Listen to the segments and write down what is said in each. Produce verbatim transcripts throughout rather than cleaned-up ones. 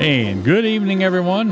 And good evening, everyone.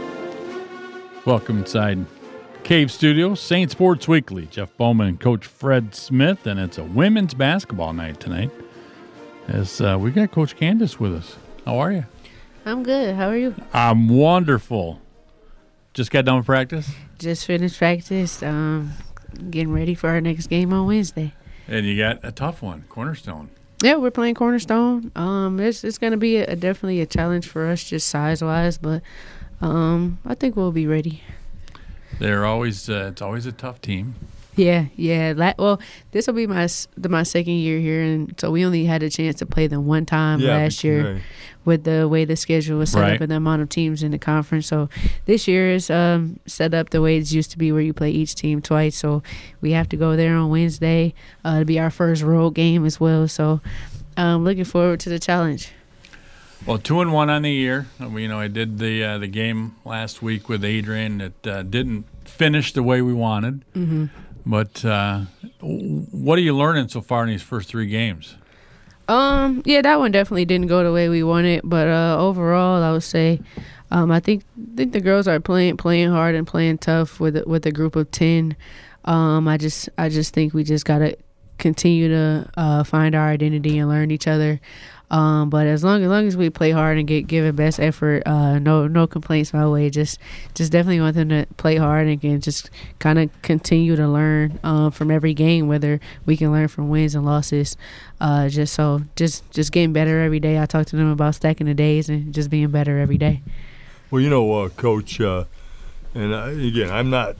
Welcome inside Cave Studio, Saint Sports Weekly. Jeff Bowman and Coach Fred Smith, and it's a women's basketball night tonight. As uh, we got Coach Candace with us. How are you? I'm good. How are you? I'm wonderful. Just got done with practice? Just finished practice. Um, getting ready for our next game on Wednesday. And you got a tough one, Cornerstone. Yeah, we're playing Cornerstone. Um, it's it's going to be a, a definitely a challenge for us, just size-wise, but um, I think we'll be ready. They're always uh, it's always a tough team. Yeah, yeah. La- well, this will be my the, my second year here, and so we only had a chance to play them one time yeah, last year right. with the way the schedule was set right. up and the amount of teams in the conference. So this year is um, set up the way it's used to be, where you play each team twice. So we have to go there on Wednesday. Uh, it'll be our first road game as well. So I'm looking forward to the challenge. Well, two and one on the year. You know, I did the uh, the game last week with Adrian. It uh, didn't finish the way we wanted. Mm-hmm. But uh, what are you learning so far in these first three games? Um, yeah, that one definitely didn't go the way we wanted. But uh, overall, I would say, um, I think think the girls are playing playing hard and playing tough with with a group of ten. Um, I just I just think we just gotta continue to uh, find our identity and learn each other. Um, but as long as long as we play hard and get give it best effort, uh, no no complaints my way. Just just definitely want them to play hard and can just kind of continue to learn um, from every game, whether we can learn from wins and losses. Uh, just so just just getting better every day. I talk to them about stacking the days and just being better every day. Well, you know, uh, Coach, uh, and I, again, I'm not.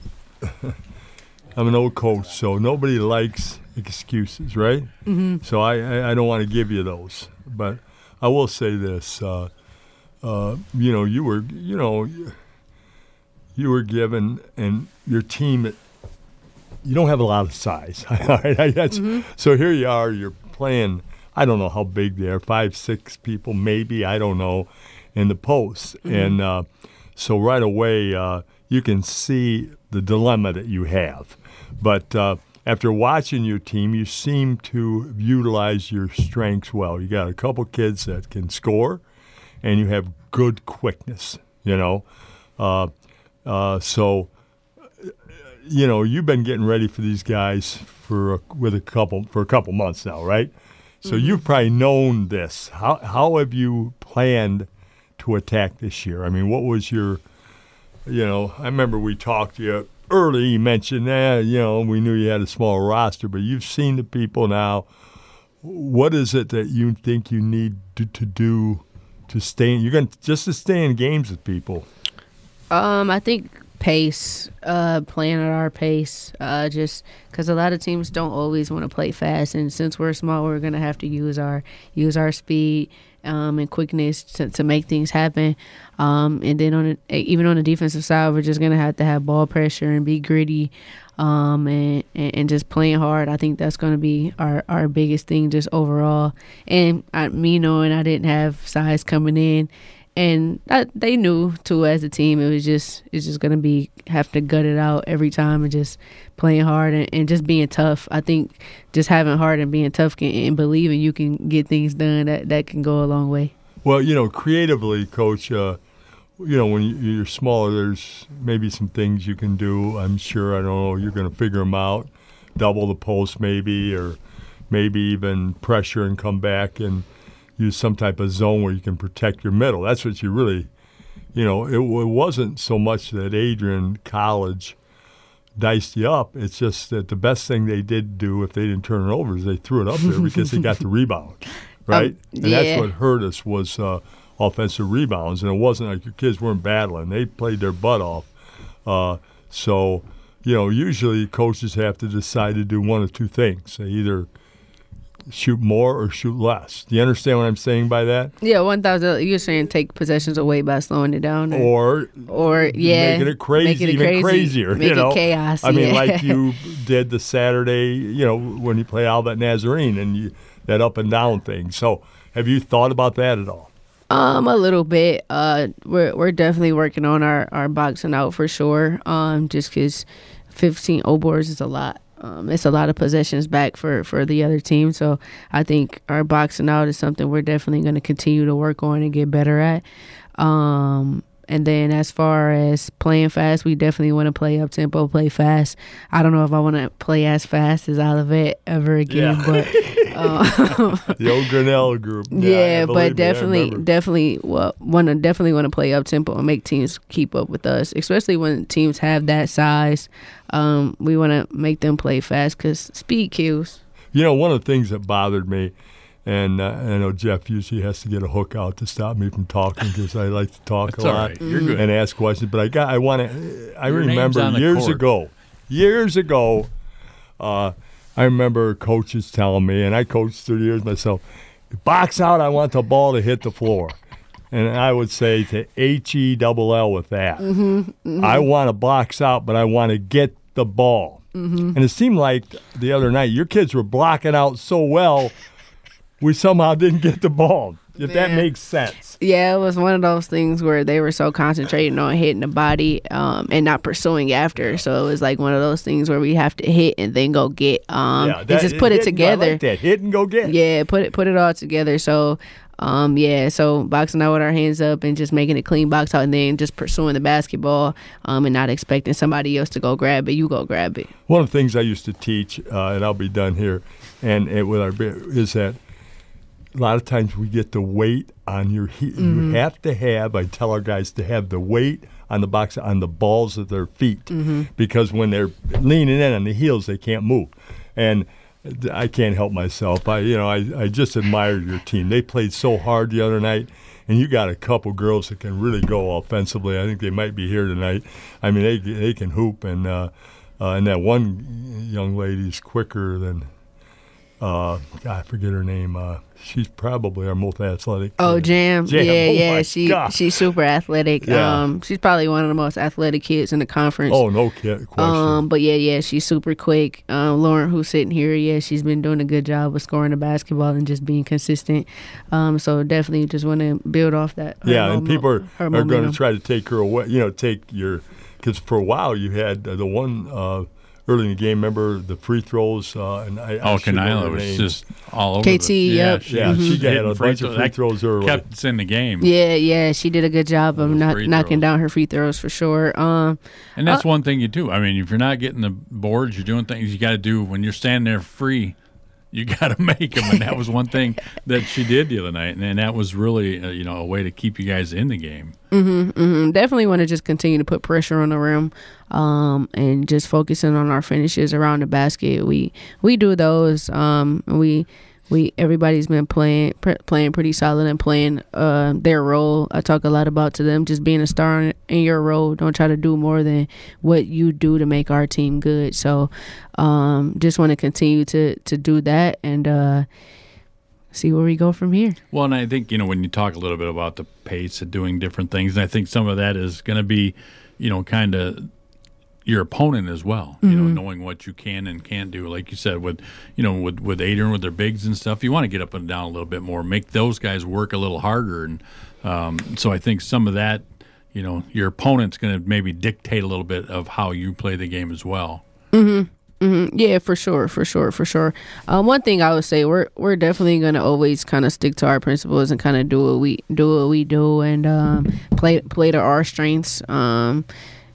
I'm an old coach, so nobody likes excuses, right? Mm-hmm. So I, I, I don't want to give you those. But I will say this, uh, uh, you know, you were, you know, you were given, and your team, you don't have a lot of size. mm-hmm. So here you are, you're playing, I don't know how big they are, five, six people maybe, I don't know, in the post. Mm-hmm. And uh, so right away uh, you can see the dilemma that you have. But uh, after watching your team, you seem to utilize your strengths well. You got a couple kids that can score, and you have good quickness, you know. Uh, uh, so, you know, you've been getting ready for these guys for a, with a couple for a couple months now, right? So mm-hmm. you've probably known this. How how have you planned to attack this year? I mean, what was your, you know, I remember we talked to you early, you mentioned that, you know, we knew you had a small roster, but you've seen the people now. What is it that you think you need to, to do to stay in, you're going to, just to stay in games with people? Um, I think pace, uh, playing at our pace, uh, just because a lot of teams don't always want to play fast, and since we're small, we're going to have to use our use our speed um, and quickness to, to make things happen. Um, and then on the, even on the defensive side, we're just going to have to have ball pressure and be gritty um, and, and, and just playing hard. I think that's going to be our, our biggest thing just overall. And I, me knowing I didn't have size coming in, and I, they knew too as a team, it was just it's just going to be have to gut it out every time and just playing hard and, and just being tough. I think just having heart and being tough can, and believing you can get things done, that, that can go a long way. Well, you know, creatively, Coach, uh, you know, when you're smaller, there's maybe some things you can do. I'm sure, I don't know, you're going to figure them out. Double the post maybe, or maybe even pressure and come back and use some type of zone where you can protect your middle. That's what you really, you know, it, it wasn't so much that Adrian College diced you up. It's just that the best thing they did do if they didn't turn it over is they threw it up there because they got the rebound, right? Um, and yeah. that's what hurt us was uh, offensive rebounds. And it wasn't like your kids weren't battling. They played their butt off. Uh, so, you know, usually coaches have to decide to do one of two things. They either shoot more or shoot less. Do you understand what I'm saying by that? Yeah, one thousand. You're saying take possessions away by slowing it down, or or yeah, making it crazy, making it even crazy, crazier. make you know, it chaos. I mean, yeah. like you did the Saturday, you know, when you play Albert Nazarene and you, that up and down thing. So, have you thought about that at all? Um, a little bit. Uh, we're we're definitely working on our, our boxing out for sure. Um, just because fifteen O boards is a lot. Um, it's a lot of possessions back for, for the other team. So I think our boxing out is something we're definitely going to continue to work on and get better at. Um, and then as far as playing fast, we definitely want to play up tempo, play fast. I don't know if I want to play as fast as Olivet ever again, Yeah. but um, The old Grinnell group. yeah, believe me, I but definitely, remember. definitely, well, want to definitely want to play up tempo and make teams keep up with us, especially when teams have that size. Um, we want to make them play fast because speed kills. You know, one of the things that bothered me, and uh, I know Jeff usually has to get a hook out to stop me from talking because I like to talk That's a all lot right. You're good. and ask questions. But I got, I want to, I Your name's remember on the years court. ago, years ago, uh, I remember coaches telling me, and I coached thirty years myself, box out, I want the ball to hit the floor. And I would say to H E double L with that. Mm-hmm, mm-hmm. I want to box out, but I want to get the ball. Mm-hmm. And it seemed like the other night your kids were blocking out so well, we somehow didn't get the ball, if that Man. makes sense. Yeah, it was one of those things where they were so concentrated on hitting the body um, and not pursuing after. So it was like one of those things where we have to hit and then go get um, yeah, and that- just put it hit- I together. like that. Hit and go get. Yeah, put it put it all together. So, um, yeah, so boxing out with our hands up and just making it clean box out, and then just pursuing the basketball, um, and not expecting somebody else to go grab it. You go grab it. One of the things I used to teach, uh, and I'll be done here, and it, with our is that a lot of times we get the weight on your heat. Mm-hmm. You have to have. I tell our guys to have the weight on the box on the balls of their feet, Mm-hmm. because when they're leaning in on the heels, they can't move, and I can't help myself. I, you know, I, I just admire your team. They played so hard the other night, and you got a couple girls that can really go offensively. I think they might be here tonight. I mean, they they can hoop, and uh, uh, and that one young lady's quicker than, uh, God, I forget her name. Uh, she's probably our most athletic. Oh, kid. Jam. Jam. Yeah, Oh, yeah. my She God. she's super athletic. Yeah. Um, she's probably one of the most athletic kids in the conference. Oh, no kid, question. Um, but yeah, yeah, she's super quick. Um, Lauren, who's sitting here, yeah, she's been doing a good job with scoring the basketball and just being consistent. Um, so definitely just want to build off that. her Yeah, and momo- people are, her are going momentum. to try to take her away, you know, take your – because for a while you had uh, the one uh, early in the game, remember the free throws? Uh, and I, I Oh, should know Kanila her was name. just all over. K the, T, yeah, yep. she, Yeah, was she got hitting a bunch of free That throws early. kept us in the game. Yeah, yeah, she did a good job of Those knock, free knocking throws. down her free throws for sure. Um, And that's Uh, one thing you do. I mean, if you're not getting the boards, you're doing things you got to do when you're standing there free. You got to make them, and that was one thing that she did the other night, and, and that was really, uh, you know, a way to keep you guys in the game. mm, definitely want to just continue to put pressure on the rim, um, and just focusing on our finishes around the basket. We we do those. Um, we we everybody's been playing pr- playing pretty solid and playing uh, their role. I talk a lot about to them just being a star in, in your role. Don't try to do more than what you do to make our team good. So, um, just want to continue to to do that and uh, see where we go from here. Well, and I think, you know, when you talk a little bit about the pace of doing different things, and I think some of that is going to be, you know, kind of your opponent as well, you know, knowing what you can and can't do. Like you said, with, you know, with, with Adrian, with their bigs and stuff, you want to get up and down a little bit more, make those guys work a little harder. And um, so I think some of that, you know, your opponent's going to maybe dictate a little bit of how you play the game as well. Mm-hmm. Yeah, for sure, for sure, for sure. Um, one thing I would say, we're we're definitely gonna always kind of stick to our principles and kind of do what we do what we do and um, play play to our strengths um,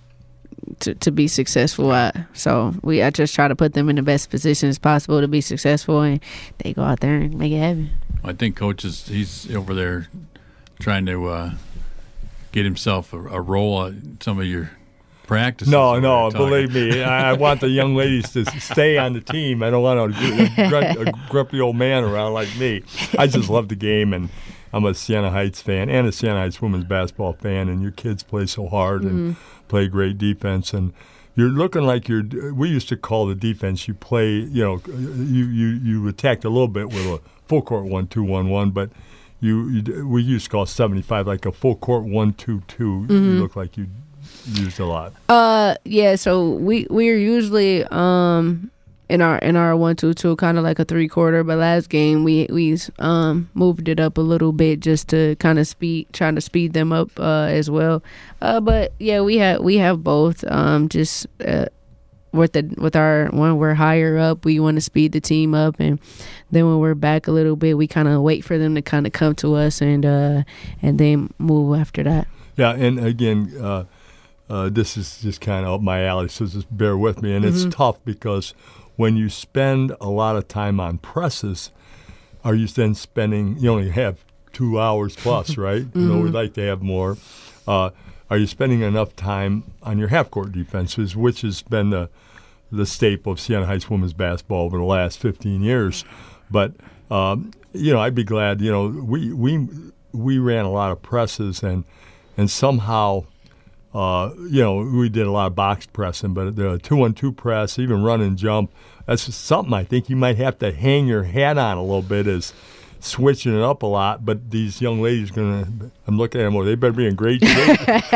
to to be successful at. So we I just try to put them in the best positions possible to be successful, and they go out there and make it happen. I think Coach is he's over there trying to uh, get himself a, a role at some of your practices. No, over no, there talking. believe me. I, I want the young ladies to stay on the team. I don't want a, a, grumpy, a grumpy old man around like me. I just love the game, and I'm a Siena Heights fan and a Siena Heights women's basketball fan, and your kids play so hard and play great defense. And you're looking like you're – we used to call the defense you play – you know, you, you, you attacked a little bit with a full court one two one one, but you, you we used to call seventy-five like a full court one two two. You look like you – used a lot. Uh, yeah. So we we're usually um in our in our one two two kind of like a three quarter, but last game we we um moved it up a little bit just to kind of speed trying to speed them up uh as well. Uh, but yeah, we have we have both. Um, just uh, with the with our when we're higher up, we want to speed the team up, and then when we're back a little bit, we kind of wait for them to kind of come to us and uh, and then move after that. Yeah, and again, uh, uh, this is just kind of up my alley, so just bear with me. And Mm-hmm. it's tough because when you spend a lot of time on presses, are you then spending? You only have two hours plus, right? Mm-hmm. You know, we'd like to have more. Uh, are you spending enough time on your half-court defenses, which has been the the staple of Siena Heights women's basketball over the last fifteen years? But um, you know, I'd be glad. You know, we we we ran a lot of presses, and and somehow, uh, you know, we did a lot of box pressing. But the two-on-two press, even run and jump, that's just something I think you might have to hang your hat on a little bit. Is switching it up a lot, but these young ladies going to, I'm looking at them, well, they better be in great shape.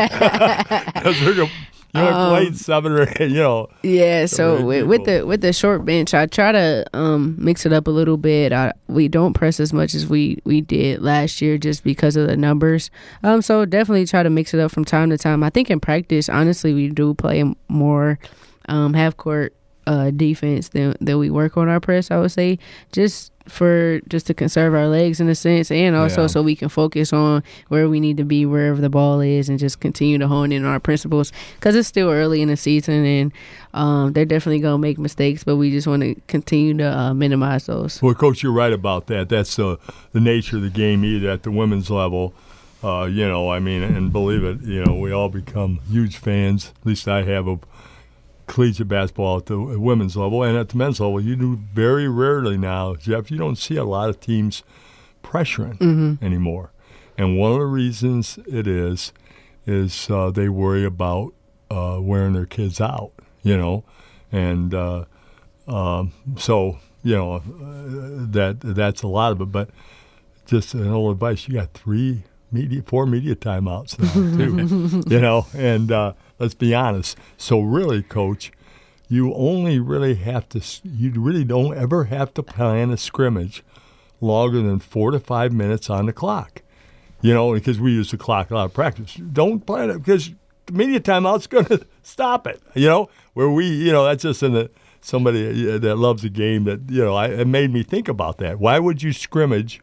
Because they're going to, you know, Um, played seven or eight, you know. Yeah, so many with, with people. the with the short bench, I try to um, mix it up a little bit. I, we don't press as much as we, we did last year just because of the numbers. Um, so definitely try to mix it up from time to time. I think in practice, honestly, we do play more um, half court uh, defense than than we work on our press. I would say just for just to conserve our legs in a sense, and also Yeah. so we can focus on where we need to be wherever the ball is, and just continue to hone in on our principles, because it's still early in the season, and um, they're definitely going to make mistakes, but we just want to continue to uh, minimize those. Well, Coach, you're right about that. That's uh, the nature of the game, either at the women's level. Uh, you know, I mean, and believe it, you know, we all become huge fans, at least I have, of collegiate basketball at the women's level. And at the men's level, you do very rarely now, Jeff, you don't see a lot of teams pressuring Mm-hmm. anymore. And one of the reasons it is, is uh, they worry about uh, wearing their kids out, you know. And uh, um, so, you know, uh, that that's a lot of it. But just an old advice, you got three media, four media timeouts now, too, you know. And uh, let's be honest. So really, Coach, you only really have to, you really don't ever have to plan a scrimmage longer than four to five minutes on the clock, you know, because we use the clock a lot of practice. Don't plan it because the media timeout's going to stop it, you know, where we, you know, that's just in the, somebody that loves the game that, you know, I, it made me think about that. Why would you scrimmage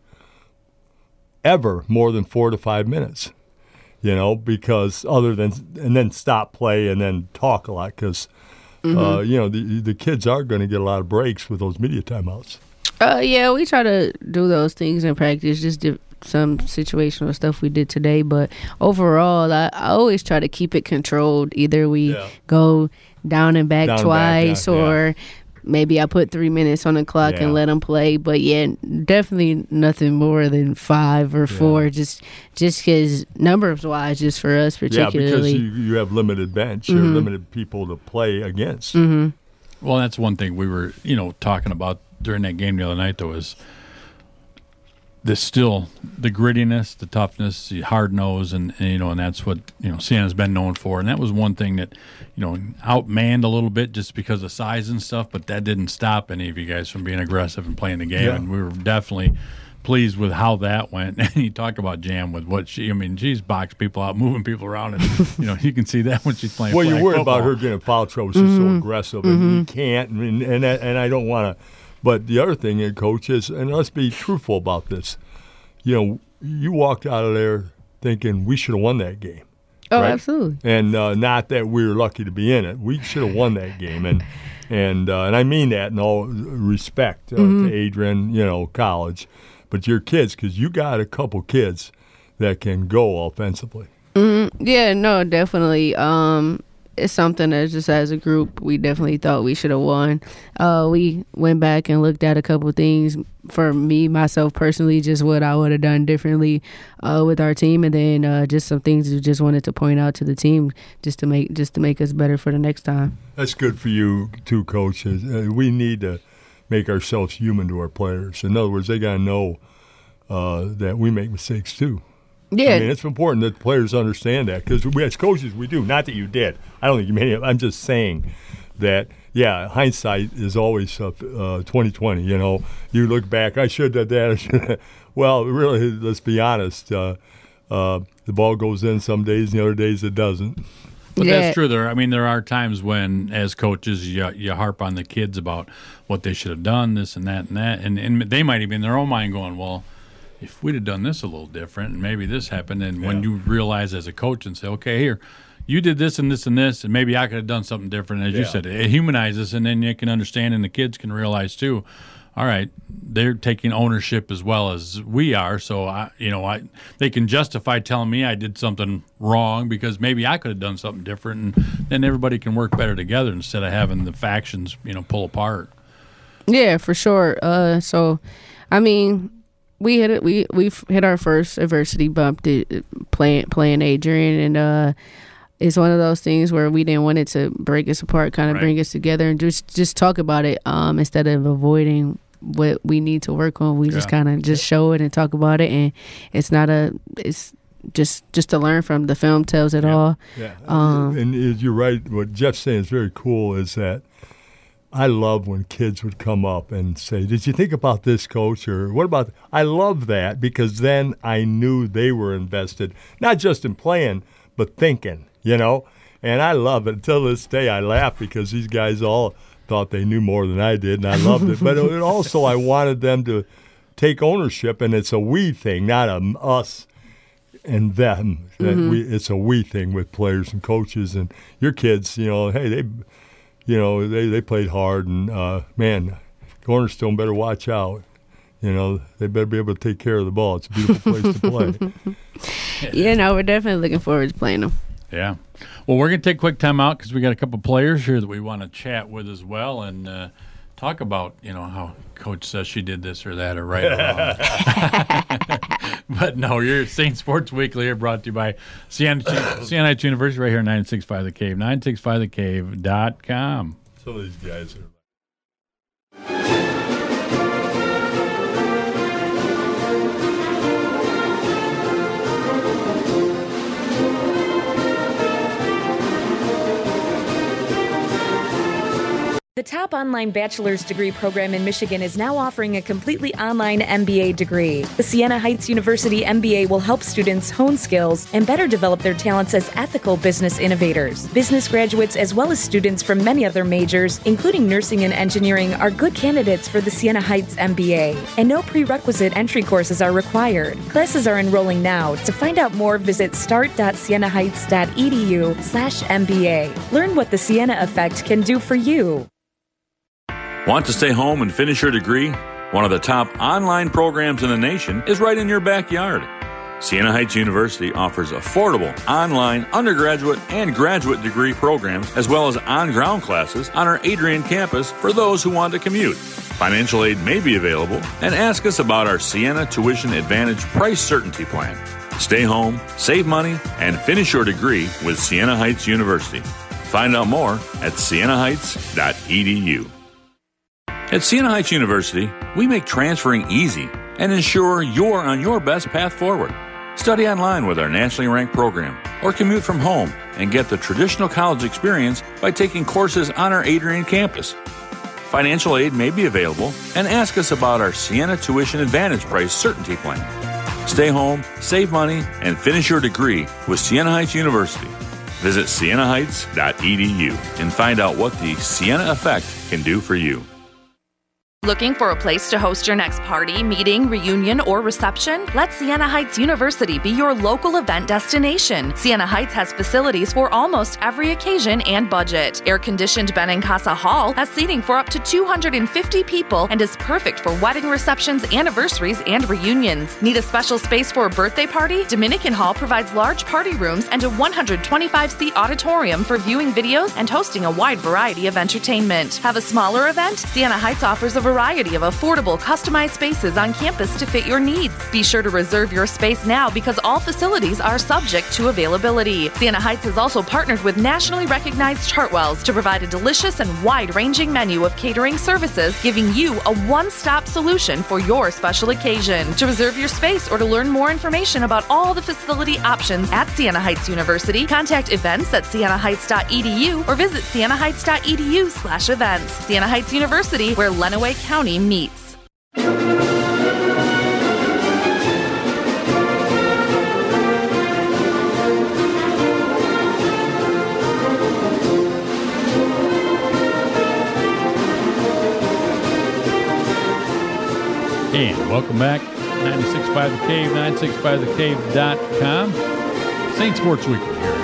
ever more than four to five minutes? You know, because other than, and then stop play and then talk a lot because, Mm-hmm. uh, you know, the, the kids are going to get a lot of breaks with those media timeouts. Uh, yeah, we try to do those things in practice, just did some situational stuff we did today. But overall, I, I always try to keep it controlled. Either we Yeah. go down and back Down and back, twice, yeah, yeah. or maybe I put three minutes on the clock Yeah. and let them play. But yeah, definitely nothing more than five or four, just just because numbers wise, just for us Yeah, because particularly. you, you have limited bench, you have limited people to play against. Mm-hmm. Well, that's one thing we were, you know, talking about during that game the other night, though, is the still the grittiness, the toughness, the hard nose, and, and you know, and that's what you know Siena's been known for. And that was one thing that you know outmanned a little bit just because of size and stuff, but that didn't stop any of you guys from being aggressive and playing the game. Yeah. And we were definitely pleased with how that went. And you talk about Jam with what she, I mean, she's boxed people out, moving people around, and you know you can see that when she's playing. Well, you're flag worried football. about her getting foul trouble. She's so aggressive, and you can't. And and, and I don't want to. But the other thing, uh, Coach, is, and let's be truthful about this. You know, you walked out of there thinking we should have won that game. Oh, right? absolutely. And uh, not that we were lucky to be in it. We should have won that game, and and uh, and I mean that in all respect uh, Mm-hmm. to Adrian, you know, college, but your kids, because you got a couple kids that can go offensively. Yeah, no, definitely. Um, it's something that just as a group, we definitely thought we should have won. Uh, we went back and looked at a couple of things. For me, myself personally, just what I would have done differently uh, with our team, and then uh, just some things we just wanted to point out to the team, just to make just to make us better for the next time. That's good for you too, Coach. Uh, we need to make ourselves human to our players. In other words, they got to know uh, that we make mistakes too. Yeah, I mean, it's important that players understand that because we, as coaches, we do. Not that you did. I don't think you made it. I'm just saying that, yeah, hindsight is always uh, twenty twenty. You know, you look back, I should have done that. I should have. Well, really, let's be honest. Uh, uh, the ball goes in some days, and the other days it doesn't. But Yeah. that's true. There, I mean, there are times when, as coaches, you, you harp on the kids about what they should have done, this and that and that, and and they might even in their own mind going, well, if we'd have done this a little different, and maybe this happened, and when Yeah. you realize as a coach and say, okay, here, you did this and this and this, and maybe I could have done something different. As you Yeah. said, it humanizes, and then you can understand, and the kids can realize too. All right, they're taking ownership as well as we are, so I, you know, I they can justify telling me I did something wrong because maybe I could have done something different, and then everybody can work better together instead of having the factions, you know, pull apart. Yeah, for sure. Uh, so, I mean, we hit it. We we hit our first adversity bump to playing playing Adrian, and uh, it's one of those things where we didn't want it to break us apart, kind of Right. bring us together, and just just talk about it um, instead of avoiding what we need to work on. We just Yeah. kind of just show it and talk about it, and it's not a it's just just to learn from. The film tells it Yeah. all. Yeah, Um, and is- you're right. What Jeff's saying is very cool. Is that I love when kids would come up and say, "Did you think about this, coach?" Or "What about?" I love that because then I knew they were invested, not just in playing, but thinking. You know, and I love it. Until this day, I laugh because these guys all thought they knew more than I did, and I loved it. But it also, I wanted them to take ownership, and it's a we thing, not a us and them. That we, it's a we thing with players and coaches and your kids. You know, hey, they, you know, they, they played hard, and uh, man, Cornerstone better watch out. You know, they better be able to take care of the ball. It's a beautiful place to play. Yeah, no, we're definitely looking forward to playing them. Yeah. Well, we're going to take a quick time out because we got a couple players here that we want to chat with as well and uh, talk about, you know, how Coach says she did this or that or right or wrong. But no, you're Saint Sports Weekly here, brought to you by Siena Siena Heights University right here at nine six five The Cave, nine six five the cave dot com. Some of these guys are. The top online bachelor's degree program in Michigan is now offering a completely online M B A degree. The Siena Heights University M B A will help students hone skills and better develop their talents as ethical business innovators. Business graduates, as well as students from many other majors, including nursing and engineering, are good candidates for the Siena Heights M B A. And no prerequisite entry courses are required. Classes are enrolling now. To find out more, visit start dot siena heights dot e d u slash M B A. Learn what the Siena Effect can do for you. Want to stay home and finish your degree? One of the top online programs in the nation is right in your backyard. Siena Heights University offers affordable online undergraduate and graduate degree programs as well as on-ground classes on our Adrian campus for those who want to commute. Financial aid may be available, and ask us about our Siena Tuition Advantage Price Certainty Plan. Stay home, save money, and finish your degree with Siena Heights University. Find out more at siena heights dot e d u. At Siena Heights University, we make transferring easy and ensure you're on your best path forward. Study online with our nationally ranked program or commute from home and get the traditional college experience by taking courses on our Adrian campus. Financial aid may be available, and ask us about our Siena Tuition Advantage Price Certainty Plan. Stay home, save money, and finish your degree with Siena Heights University. Visit siena heights dot e d u and find out what the Siena Effect can do for you. Looking for a place to host your next party, meeting, reunion, or reception? Let Siena Heights University be your local event destination. Siena Heights has facilities for almost every occasion and budget. Air-conditioned Benincasa Hall has seating for up to two hundred fifty people and is perfect for wedding receptions, anniversaries, and reunions. Need a special space for a birthday party? Dominican Hall provides large party rooms and a one hundred twenty-five seat auditorium for viewing videos and hosting a wide variety of entertainment. Have a smaller event? Siena Heights offers a variety of affordable, customized spaces on campus to fit your needs. Be sure to reserve your space now because all facilities are subject to availability. Siena Heights has also partnered with nationally recognized Chartwells to provide a delicious and wide-ranging menu of catering services, giving you a one-stop solution for your special occasion. To reserve your space or to learn more information about all the facility options at Siena Heights University, contact events at siena heights dot e d u or visit siena heights dot e d u slash events. Siena Heights University, where Lenawee County meets. And welcome back. ninety-six point five The Cave, nine six five the cave dot com. Saint Sports Weekly here.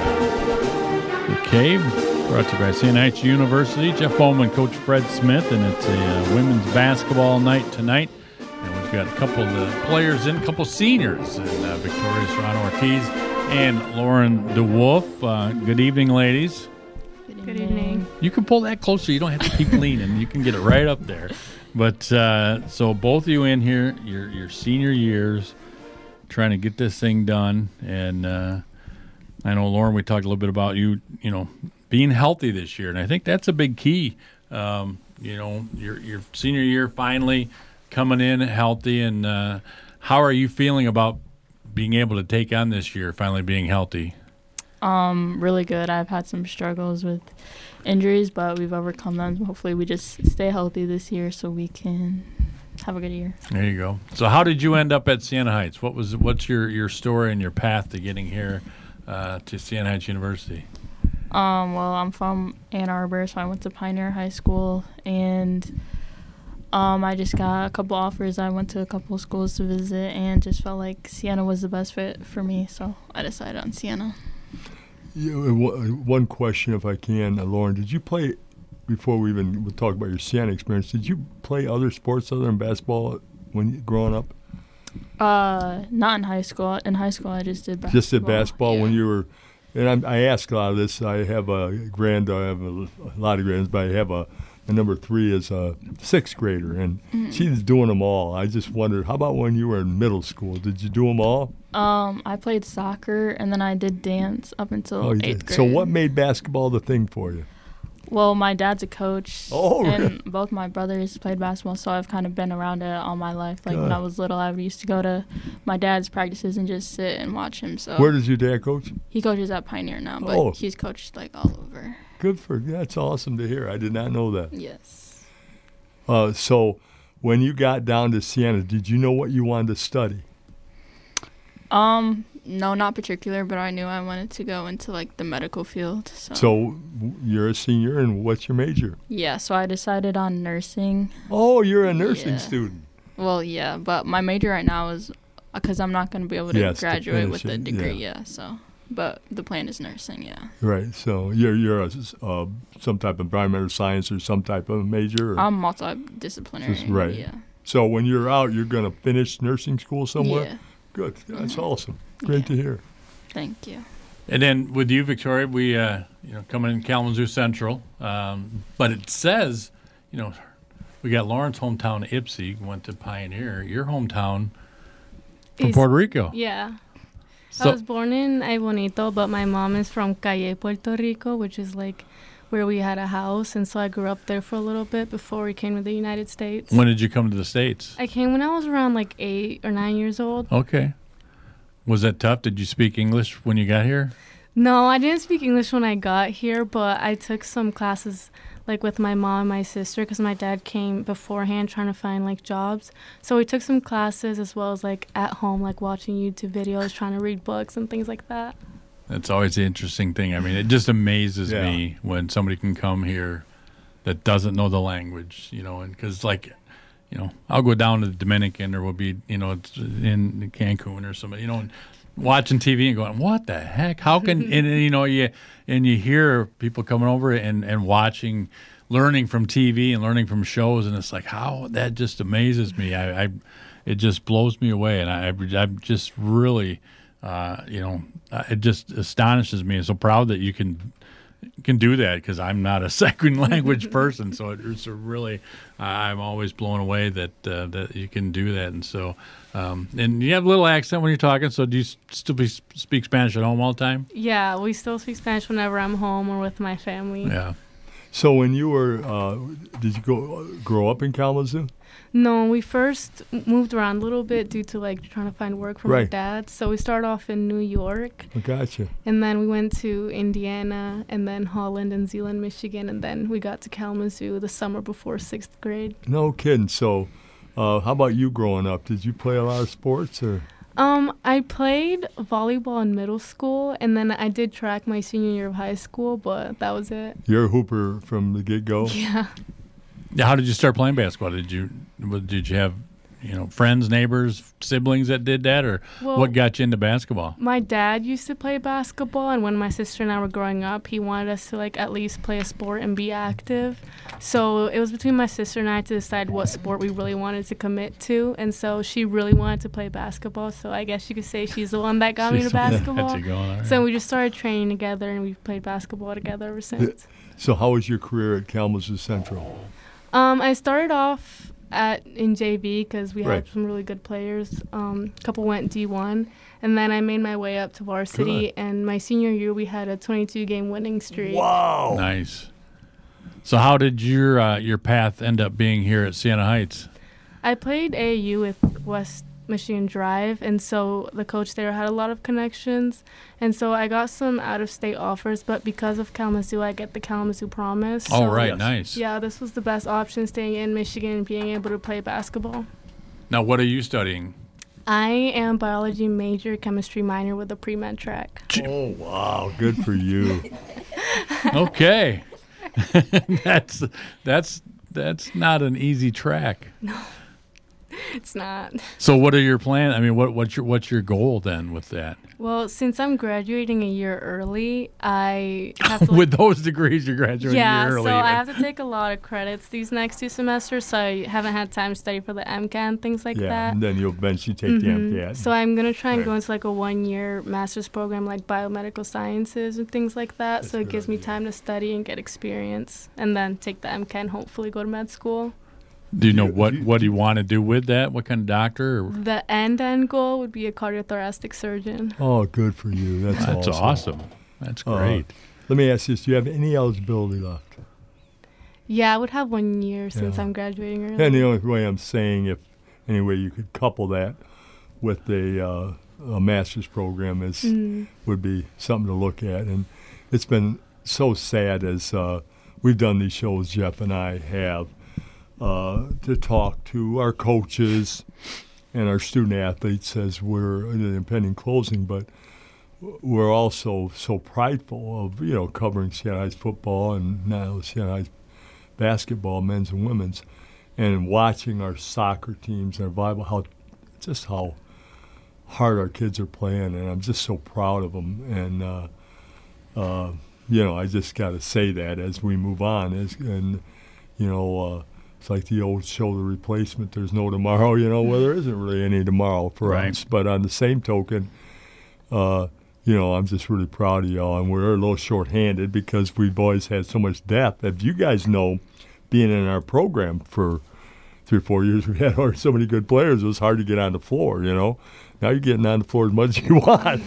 The Cave, brought to you by Saint Heights University. Jeff Bowman, Coach Fred Smith, and it's a uh, women's basketball night tonight. And we've got a couple of the players in, a couple seniors, and uh, Victoria Serrano-Ortiz and Lauren DeWolf. Uh, good evening, ladies. Good evening. You can pull that closer. You don't have to keep leaning. You can get it right up there. But uh, so both of you in here, your your senior years, trying to get this thing done. And uh, I know, Lauren, we talked a little bit about you, you know, being healthy this year. And I think that's a big key. Um, you know, your your senior year finally coming in healthy. And uh, how are you feeling about being able to take on this year, finally being healthy? Um, really good. I've had some struggles with injuries, but we've overcome them. Hopefully we just stay healthy this year so we can have a good year. There you go. So how did you end up at Siena Heights? What was what's your, your story and your path to getting here uh, to Siena Heights University? Um, well, I'm from Ann Arbor, so I went to Pioneer High School, and um, I just got a couple offers. I went to a couple of schools to visit and just felt like Siena was the best fit for me, so I decided on Siena. Yeah, one question, if I can, uh, Lauren, did you play, before we even we'll talk about your Siena experience, did you play other sports other than basketball when you, growing up? Uh, not in high school. In high school, I just did basketball. Just did basketball yeah. when you were, and I'm, I ask a lot of this. I have a grand, I have a, a lot of grands, but I have a, a number three is a sixth grader, and mm-hmm. she's doing them all. I just wondered, how about when you were in middle school? Did you do them all? Um, I played soccer, and then I did dance up until oh, eighth grade. So what made basketball the thing for you? Well, my dad's a coach, oh, and really? both my brothers played basketball, so I've kind of been around it all my life. Like, uh, when I was little, I used to go to my dad's practices and just sit and watch him. So where does your dad coach? He coaches at Pioneer now, but oh. he's coached, like, all over. Good for you. That's awesome to hear. I did not know that. Yes. Uh, so when you got down to Siena, did you know what you wanted to study? Um, no, not particular, but I knew I wanted to go into, like, the medical field. So. so you're a senior, and what's your major? Yeah, so I decided on nursing. Oh, you're a nursing yeah. student. Well, yeah, but my major right now is because I'm not going to be able to yes, graduate to with a it, degree, yeah. yeah, so. But the plan is nursing, yeah. Right. So you're you're a, uh, some type of environmental science or some type of major? Or? I'm multidisciplinary. Just, right. Yeah. So when you're out, you're going to finish nursing school somewhere? Yeah. Good. That's mm-hmm. awesome. yeah. Great to hear. Thank you. And then with you, Victoria, we uh, you know coming in Kalamazoo Central, um, but it says, you know, we got Lauren's hometown, Ypsi, went to Pioneer. Your hometown from Is, Puerto Rico. Yeah. So, I was born in Ay Bonito, but my mom is from Calle, Puerto Rico, which is like where we had a house. And so I grew up there for a little bit before we came to the United States. When did you come to the States? I came when I was around like eight or nine years old. Okay. Was that tough? Did you speak English when you got here? No, I didn't speak English when I got here, but I took some classes like with my mom and my sister because my dad came beforehand trying to find like jobs. So we took some classes as well as like at home, like watching YouTube videos, trying to read books and things like that. That's always the interesting thing. I mean, it just amazes yeah. me when somebody can come here that doesn't know the language, you know, and because like, you know, I'll go down to the Dominican or we'll be, you know, it's in Cancun or something, you know, and watching T V and going, what the heck? How can, and, and you know, you, and you hear people coming over and, and watching, learning from T V and learning from shows. And it's like, how, that just amazes me. I, I it just blows me away. And I, I'm just really, uh, you know, it just astonishes me. I'm so proud that you can, can do that because I'm not a second language person. So it's a really, uh, I'm always blown away that uh, that you can do that. And so, um, and you have a little accent when you're talking. So do you still be, speak Spanish at home all the time? Yeah, we still speak Spanish whenever I'm home or with my family. Yeah. So when you were, uh, did you go grow up in Kalamazoo? No, we first moved around a little bit due to like trying to find work for right. my dad. So we started off in New York. I gotcha. And then we went to Indiana and then Holland and Zeeland, Michigan. And then we got to Kalamazoo the summer before sixth grade. No kidding. So uh, how about you growing up? Did you play a lot of sports or? Um, I played volleyball in middle school, and then I did track my senior year of high school, but that was it. You're a hooper from the get-go? Yeah. Yeah. How did you start playing basketball? Did you did you have you know, friends, neighbors, siblings that did that, or Well, what got you into basketball? My dad used to play basketball, and when my sister and I were growing up, he wanted us to like at least play a sport and be active. So it was between my sister and I to decide what sport we really wanted to commit to, and so she really wanted to play basketball. So I guess you could say she's the one that got me to She's the one that got basketball. you going, all right. So we just started training together, and we've played basketball together ever since. So how was your career at Kalamazoo Central? Um, I started off at in J V because we Right. had some really good players. Um, a couple went D one, and then I made my way up to varsity. Good. And my senior year, we had a twenty-two game winning streak. Wow. Nice. So how did your uh, your path end up being here at Siena Heights? I played A A U with West Michigan Drive, and so the coach there had a lot of connections. And so I got some out-of-state offers, but because of Kalamazoo, I get the Kalamazoo Promise. Oh, So, right, Yes. nice. Yeah, this was the best option, staying in Michigan and being able to play basketball. Now, what are you studying? I am biology major, chemistry minor with a pre-med track. Oh, wow. Good for you. Okay. that's that's that's not an easy track. It's not. So what are your plans? I mean, what what's your what's your goal then with that? Well, since I'm graduating a year early, I have to. With those degrees, you're graduating yeah, a year early. so I have to take a lot of credits these next two semesters, so I haven't had time to study for the MCAT and things like yeah, that. and then you'll eventually take Mhm. the MCAT. So I'm gonna try and Right. go into like a one-year master's program, like biomedical sciences and things like that. That's so a it good gives me idea. time to study and get experience, and then take the MCAT and hopefully go to med school. Do you know Do you- what do you- what do you want to do with that? What kind of doctor? Or, The end end goal would be a cardiothoracic surgeon. Oh, good for you. That's, that's awesome. awesome. That's Uh, great. Let me ask you this. Do you have any eligibility left? Yeah, I would have one year since Yeah. I'm graduating early. And the only way I'm saying, if any way you could couple that with a, uh, a master's program is Mm. would be something to look at. And it's been so sad as uh, we've done these shows, Jeff and I have, uh, to talk to our coaches and our student athletes as we're in the impending closing, but we're also so prideful of, you know, covering Siena Heights football and now Siena Heights basketball, men's and women's, and watching our soccer teams and our volleyball, how just how hard our kids are playing, and I'm just so proud of them. And uh, uh, you know, I just got to say that as we move on, as and you know, uh, it's like the old shoulder replacement. There's no tomorrow. You know, well, there isn't really any tomorrow for Right. us. But on the same token, uh, you know, I'm just really proud of y'all, and we're a little short-handed because we've always had so much depth. As you guys know, being in our program for three or four years, we had so many good players. It was hard to get on the floor. You know, now you're getting on the floor as much as you want.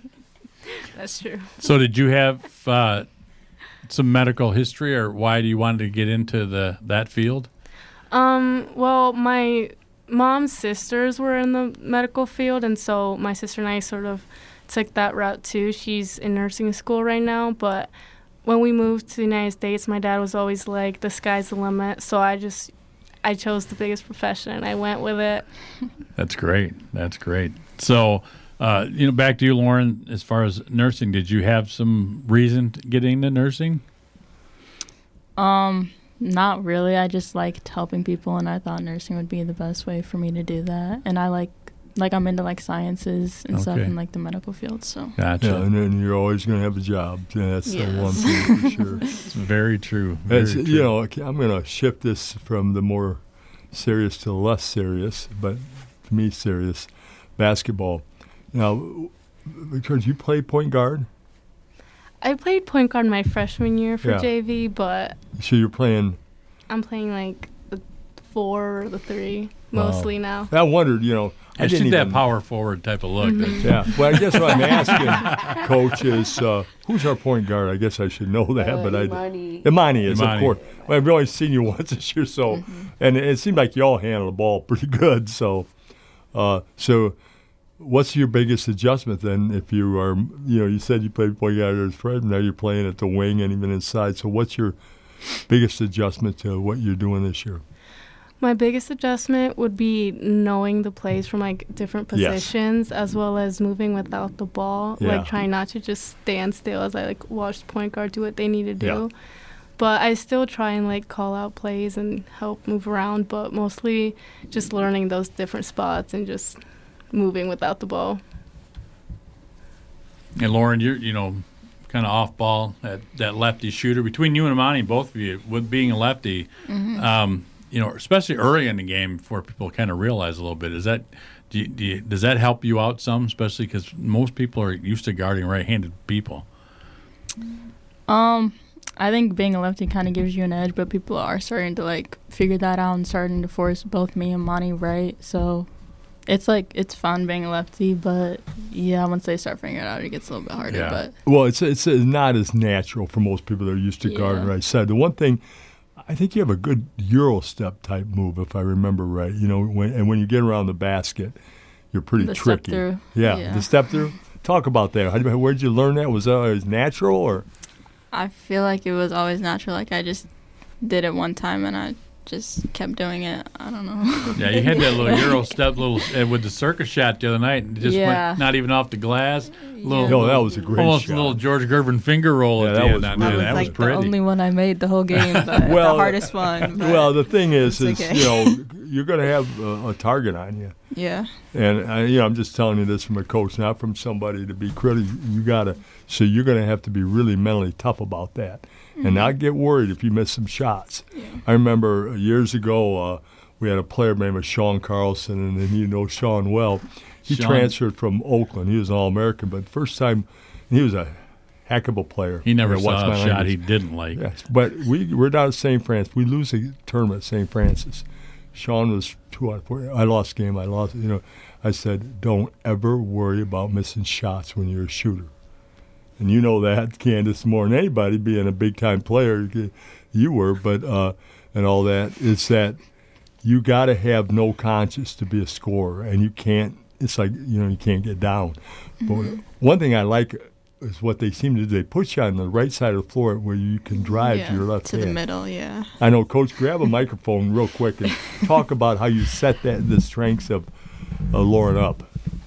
That's true. So did you have uh, some medical history, or why do you want to get into the that field? Um, well, my mom's sisters were in the medical field, and so my sister and I sort of took that route too. She's in nursing school right now, but when we moved to the United States, my dad was always like, the sky's the limit, so I just, I chose the biggest profession, and I went with it. That's great. That's great. So, uh, you know, back to you, Lauren, as far as nursing, did you have some reason to get into nursing? Um, not really. I just liked helping people, and I thought nursing would be the best way for me to do that. And I like, like I'm into like sciences and stuff Okay. in like the medical field. So Gotcha. Yeah, and then you're always going to have a job. Yeah, that's the Yes. one thing for sure. It's very true. Very As, true. you know, I'm going to shift this from the more serious to the less serious, but to me, serious basketball. Now, because you play point guard, I played point guard my freshman year for Yeah. J V, but so you're playing. I'm playing like the four or the three Wow. mostly now. I wondered, you know, I It's didn't just that even- power forward type of look. Mhm. Yeah. Well, I guess what I'm asking, Coach, is uh, who's our point guard? I guess I should know that, Uh, but I. Imani. Imani is, Imani. of course. Well, I've only seen you once this year, so, and it seemed like you all handled the ball pretty good. So, uh, so, what's your biggest adjustment then? If you are, you know, you said you played point guard as Fred, now you're playing at the wing and even inside. So, what's your biggest adjustment to what you're doing this year? My biggest adjustment would be knowing the plays from like different Yes. positions, as well as moving without the ball, Yeah. like trying not to just stand still as I like watch the point guard do what they need to do. Yeah. but I still try and like call out plays and help move around, but mostly just learning those different spots and just moving without the ball. And Lauren, you're you know kind of off ball at that lefty shooter. Between you and Imani, both of you, with being a lefty, mm-hmm. um, you know, especially early in the game, before people kind of realize a little bit, is that do you, do you, does that help you out some, especially because most people are used to guarding right-handed people? Um, I think being a lefty kind of gives you an edge, but people are starting to like figure that out and starting to force both me and Imani right. So it's like it's fun being a lefty, but yeah, once they start figuring it out, it gets a little bit harder. Yeah. But well, it's it's not as natural for most people that are used to Yeah. guarding right side. The one thing, I think you have a good Euro step type move, if I remember right. You know, when, and when you get around the basket, you're pretty The tricky. step through. Yeah, Yeah. the step through. Talk about that. How, where did you learn that? Was that always natural or? I feel like it was always natural. Like I just did it one time and I just kept doing it. I don't know. Yeah, you had that little Euro step little uh, with the circus shot the other night, and it just Yeah. went not even off the glass. Little, No, that was a great almost shot. a little George Gervin finger roll Yeah, at that the end. was on really- there. That was That like was pretty. the only one I made the whole game, but Well, the hardest one. but Well, the thing is, is it's okay. you know, you're going to have a, a target on you. yeah. And I, you know, I'm just telling you this from a coach, not from somebody to be critical. You gotta, so you're gonna have to be really mentally tough about that, mm-hmm. and not get worried if you miss some shots. Yeah. I remember years ago, uh, we had a player named Sean Carlson, and then you know Sean well. He Sean. transferred from Oakland. He was an All-American, but the first time, he was a heck of a player. He never Yeah, saw watch a my shot language. he didn't like. Yes, but we we're down at Saint Francis. We lose a tournament at Saint Francis. Sean was two out of four. I lost the game. I lost. You know, I said, don't ever worry about missing shots when you're a shooter. And you know that, Candace, more than anybody, being a big time player, you were, but uh, and all that. It's that you got to have no conscience to be a scorer, and you can't. It's like you know you can't get down. Mm-hmm. But one thing I like is what they seem to do. They put you on the right side of the floor where you can drive yeah, to your left to hand. the middle, yeah. I know, Coach. Grab a microphone real quick and talk about how you set that the strengths of uh, Lauren up.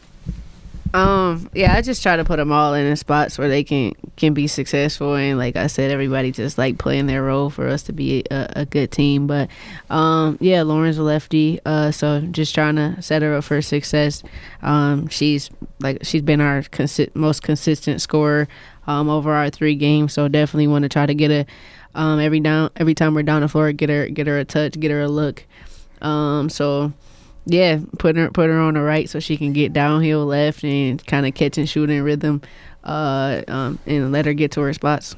Um, yeah, I just try to put them all in the spots where they can can be successful, and like I said, everybody just like playing their role for us to be a, a good team. But um, yeah, Lauren's a lefty, uh, so just trying to set her up for success. Um, she's like she's been our consi- most consistent scorer um, over our three games, so definitely want to try to get a um, every down every time we're down the floor, get her get her a touch, get her a look. Um, so. Yeah, put her put her on the right so she can get downhill left and kind of catch and shoot in rhythm, uh, um, and let her get to her spots.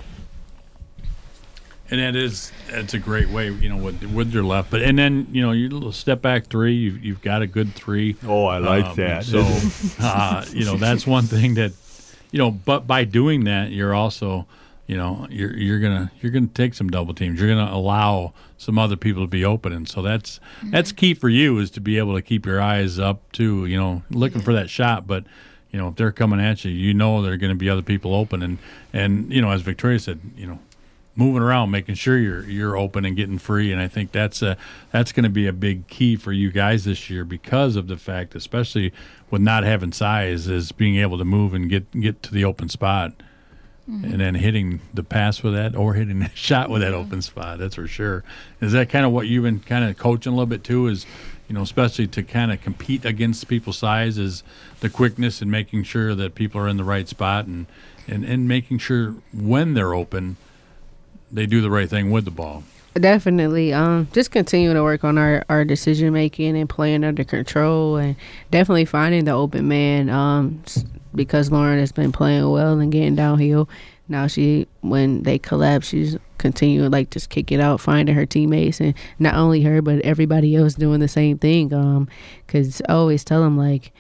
And that is that's a great way, you know, with with your left. But and then you know your little step back three, you've you've got a good three. Oh, I like Um, that. So uh, you know that's one thing that you know. But by doing that, you're also you know you're you're gonna you're gonna take some double teams. You're gonna allow some other people to be open, and so that's mm-hmm. that's key for you is to be able to keep your eyes up too. You know, looking for that shot, but. You know, if they're coming at you, you know there are going to be other people open, and, and you know, as Victoria said, you know, moving around, making sure you're you're open and getting free, and I think that's a that's going to be a big key for you guys this year because of the fact, especially with not having size, is being able to move and get get to the open spot, mm-hmm. and then hitting the pass with that or hitting the shot with that mm-hmm. open spot. That's for sure. Is that kind of what you've been kind of coaching a little bit too? Is you know, especially to kind of compete against people's size, is the quickness and making sure that people are in the right spot and, and, and making sure when they're open, they do the right thing with the ball. Definitely. Um, just continuing to work on our, our decision making and playing under control, and definitely finding the open man. Um, because Lauren has been playing well and getting downhill. Now she, when they collapse, she's continuing like just kick it out, finding her teammates, and not only her but everybody else doing the same thing. Um, because I always tell them like,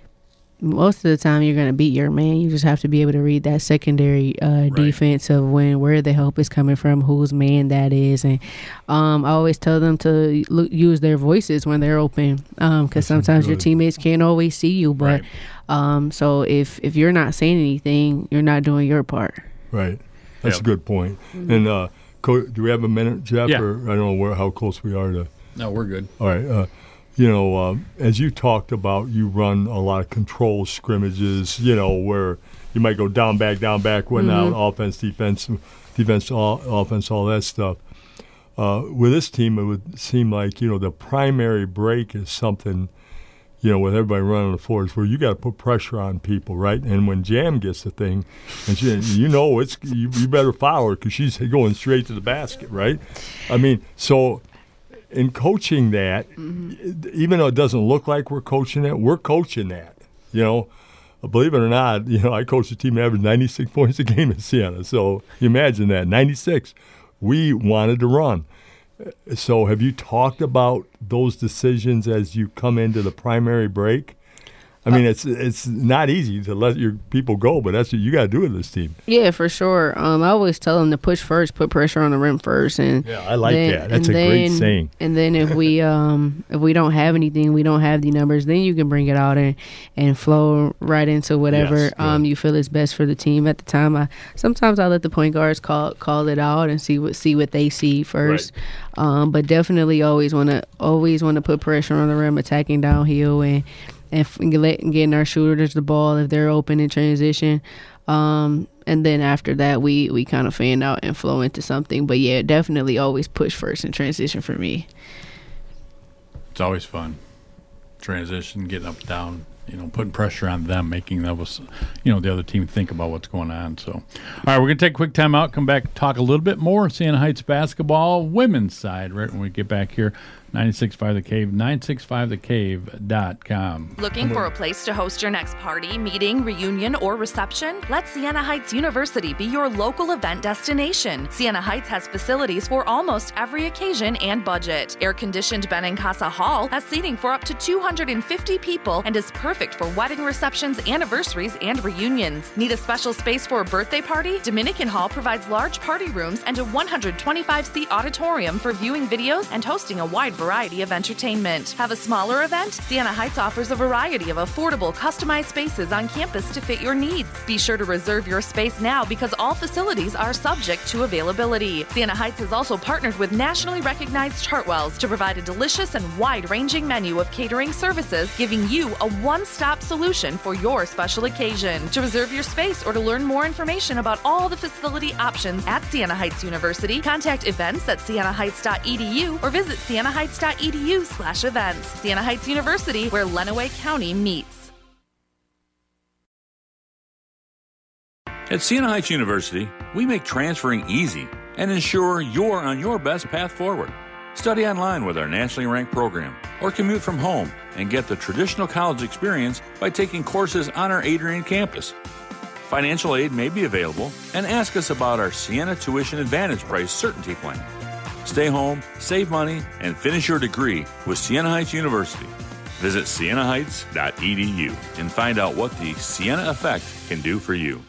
most of the time you're gonna beat your man. You just have to be able to read that secondary uh, right. defense of when where the help is coming from, whose man that is, and um, I always tell them to look, use their voices when they're open, um, because sometimes your teammates can't always see you. But right. um, so if if you're not saying anything, you're not doing your part. Right, that's yep. a good point. Mm-hmm. And uh, Co- do we have a minute, Jeff? Yeah. Or I don't know where how close we are to. No, we're good. All right. Uh, You know, uh, as you talked about, you run a lot of control scrimmages, you know, where you might go down, back, down, back, win mm-hmm. out, offense, defense. defense, all, offense, all that stuff. Uh, with this team, it would seem like, you know, the primary break is something, you know, with everybody running on the floor, is where you got to put pressure on people, right? And when Jam gets the thing, and she, you know, it's you, you better follow her because she's going straight to the basket, right? I mean, so in coaching that, mm-hmm. even though it doesn't look like we're coaching it, we're coaching that, you know. Believe it or not, you know, I coached a team that averaged ninety-six points a game in Siena. So you imagine that, ninety-six. We wanted to run. So have you talked about those decisions as you come into the primary break? I mean, it's it's not easy to let your people go, but that's what you got to do with this team. Yeah, for sure. Um, I always tell them to push first, put pressure on the rim first, and yeah, I like then, that. That's a then, great saying. And then if we um if we don't have anything, we don't have the numbers, then you can bring it out and, and flow right into whatever yes, um you feel is best for the team at the time. I sometimes I let the point guards call call it out and see what see what they see first. Right. Um, but definitely always want to always want to put pressure on the rim, attacking downhill and. And getting our shooters the ball if they're open in transition. Um, and then after that, we, we kind of fan out and flow into something. But, yeah, definitely always push first in transition for me. It's always fun. Transition, getting up and down, you know, putting pressure on them, making those, you know, the other team think about what's going on. So, all right, we're going to take a quick time out, come back, talk a little bit more Siena Heights basketball, women's side, right when we get back here. ninety-six point five The Cave, nine six five the cave dot com. Looking for a place to host your next party, meeting, reunion, or reception? Let Siena Heights University be your local event destination. Siena Heights has facilities for almost every occasion and budget. Air-conditioned Benincasa Hall has seating for up to two hundred fifty people and is perfect for wedding receptions, anniversaries, and reunions. Need a special space for a birthday party? Dominican Hall provides large party rooms and a one hundred twenty-five seat auditorium for viewing videos and hosting a wide variety of entertainment. Have a smaller event? Siena Heights offers a variety of affordable, customized spaces on campus to fit your needs. Be sure to reserve your space now because all facilities are subject to availability. Siena Heights has also partnered with nationally recognized Chartwells to provide a delicious and wide-ranging menu of catering services, giving you a one-stop solution for your special occasion. To reserve your space or to learn more information about all the facility options at Siena Heights University, contact events at siena heights dot e d u or visit siena heights dot e d u slash events. Siena Heights University, where Lenawee County meets. At Siena Heights University, we make transferring easy and ensure you're on your best path forward. Study online with our nationally ranked program or commute from home and get the traditional college experience by taking courses on our Adrian campus. Financial aid may be available, and ask us about our Siena Tuition Advantage Price Certainty Plan. Stay home, save money, and finish your degree with Siena Heights University. Visit siena heights dot e d u and find out what the Siena Effect can do for you.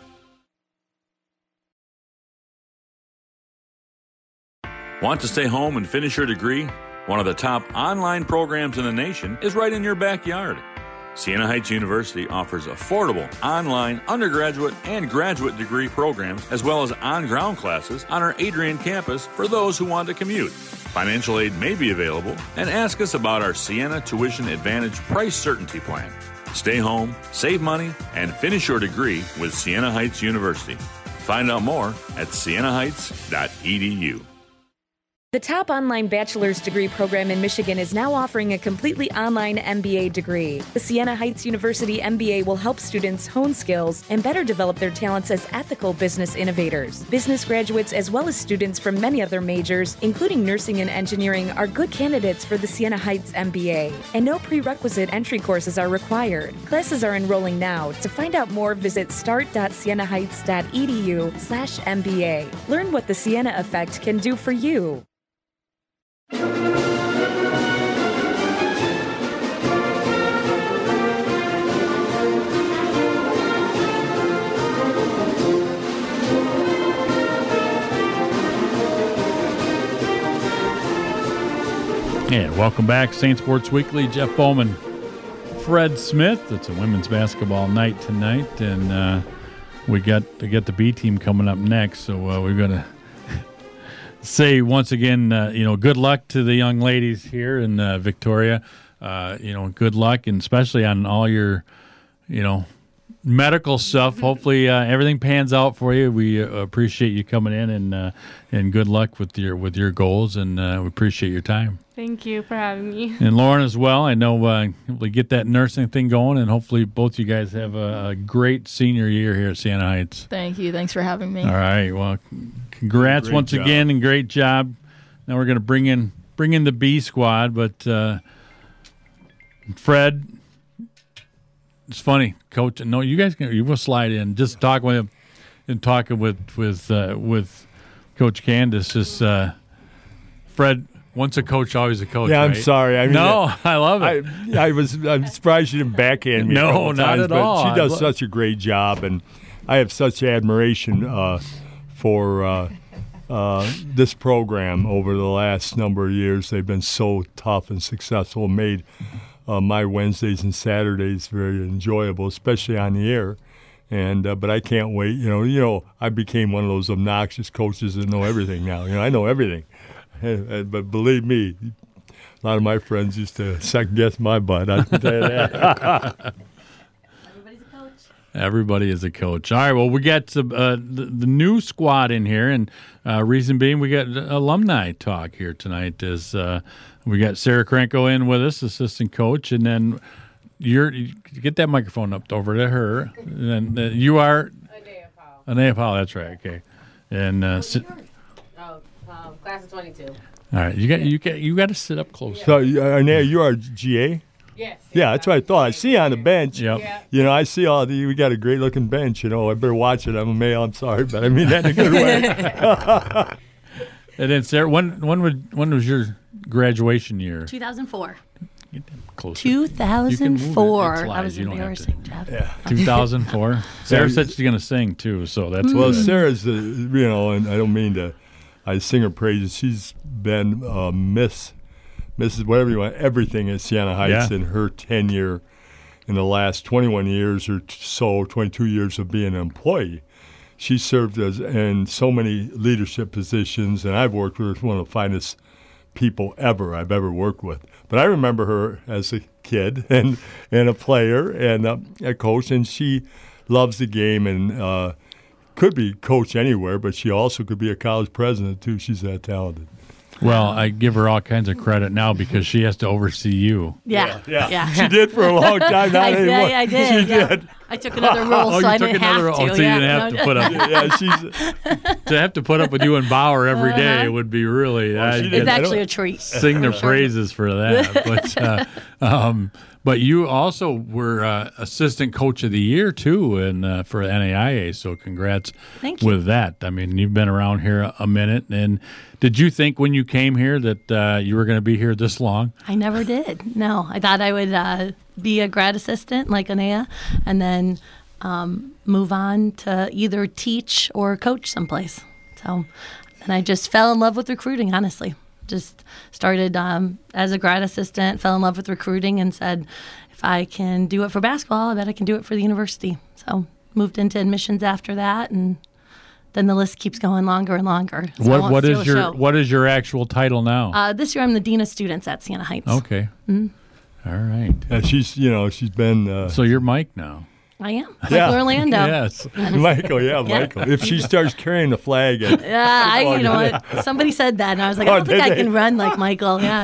Want to stay home and finish your degree? One of the top online programs in the nation is right in your backyard. Siena Heights University offers affordable online undergraduate and graduate degree programs, as well as on-ground classes on our Adrian campus for those who want to commute. Financial aid may be available, and ask us about our Siena Tuition Advantage Price Certainty Plan. Stay home, save money, and finish your degree with Siena Heights University. Find out more at siena heights dot e d u. The top online bachelor's degree program in Michigan is now offering a completely online M B A degree. The Siena Heights University M B A will help students hone skills and better develop their talents as ethical business innovators. Business graduates, as well as students from many other majors, including nursing and engineering, are good candidates for the Siena Heights M B A. And no prerequisite entry courses are required. Classes are enrolling now. To find out more, visit start dot siena heights dot e d u slash M B A. Learn what the Siena Effect can do for you. And welcome back, Saint Sports Weekly. Jeff Bowman, Fred Smith. It's a women's basketball night tonight, and uh, we got to get the B team coming up next. So uh, we're going to say once again, uh, you know, good luck to the young ladies here in uh, Victoria. Uh, you know, good luck, and especially on all your, you know, medical stuff. Hopefully, uh, everything pans out for you. We uh, appreciate you coming in, and uh, and good luck with your with your goals. And uh, we appreciate your time. Thank you for having me. And Lauren as well. I know uh, we get that nursing thing going, and hopefully both you guys have a, a great senior year here at Siena Heights. Thank you. Thanks for having me. All right. Well, congrats Great once job. again, and great job. Now we're going to bring in bring in the B squad, but uh, Fred. It's funny, Coach. No, you guys can. You will slide in. Just talking with him and talking with with uh, with Coach Candace. Just uh, Fred. Once a coach, always a coach. Yeah, I'm right? sorry. I mean, no, I love it. I, I was. I'm surprised you didn't backhand me. No, a couple not times, at but all. She does I'd such a great job, and I have such admiration uh, for uh, uh, this program over the last number of years. They've been so tough and successful. Made uh, my Wednesdays and Saturdays very enjoyable, especially on the air. And uh, but I can't wait. You know, you know, I became one of those obnoxious coaches that know everything now. You know, I know everything. But believe me, a lot of my friends used to second guess my butt. I can tell you that. Everybody's a coach. Everybody is a coach. All right. Well, we got some, uh, the, the new squad in here, and uh, reason being, we got alumni talk here tonight. Is uh, we got Sarah Krenko in with us, assistant coach, and then you're you get that microphone up over to her, and then uh, you are Anaya Powell. Anaya Powell. That's right. Okay, and uh, sit, Oh, um, class of twenty-two. all right. You got you got you got to sit up close. So, uh, now you are G A? Yes. Yeah, that's what I thought. I see you on the bench. Yep. Yeah. You know, I see all the. We got a great looking bench. You know, I better watch it. I'm a male. I'm sorry, but I mean that in a good way. And then Sarah, when when would when was your graduation year? two thousand four. Get them closer. two thousand four. It's live. That was You don't have to- embarrassing, Jeff. Yeah. two thousand four. Sarah said she's going to sing too, so that's Well, good. Sarah's, uh, you know, and I don't mean to, I sing her praises. She's been uh, Miss, Missus whatever you want, everything at Siena Heights Yeah. in her tenure in the last twenty-one years or so, twenty-two years of being an employee. She served as in so many leadership positions, and I've worked with her as one of the finest people ever I've ever worked with. But I remember her as a kid and, and a player and uh, a coach, and she loves the game and uh, could be coach anywhere, but she also could be a college president, too. She's that talented. Well, I give her all kinds of credit now because she has to oversee you. Yeah. Yeah, Yeah. she did for a long time. Not I, anymore. yeah, I did. She yeah. did. I took another role, Oh, so you I took didn't another have oh, to. so you yeah. didn't have No, to put up Yeah, she's. to have to put up with you and Bauer every day Uh-huh. would be really. Well, I she could did. It's I actually don't- a treat. sing their praises for that. But uh, um, but you also were uh, assistant coach of the year too, and uh, for N A I A. So congrats Thank you. with that. I mean, you've been around here a, a minute, and did you think when you came here that uh, you were going to be here this long? I never did. No, I thought I would uh, be a grad assistant like Anaya, and then um, move on to either teach or coach someplace. So, and I just fell in love with recruiting. Honestly, just started um, as a grad assistant, fell in love with recruiting, and said, if I can do it for basketball, I bet I can do it for the university. So, moved into admissions after that, and then the list keeps going longer and longer. So I what won't what steal is the your show. what is your actual title now? Uh, this year, I'm the dean of students at Siena Heights. Okay. Mm-hmm. All right. Uh, she's, you know, she's been. Uh, So you're Mike now. I am. Yeah. Michael Orlando. Yes. Michael, yeah, Michael. If she starts carrying the flag, and, Yeah, I, Oh, you know did what? Somebody said that, and I was like, I Oh, don't think did I they? can run like Michael. Yeah.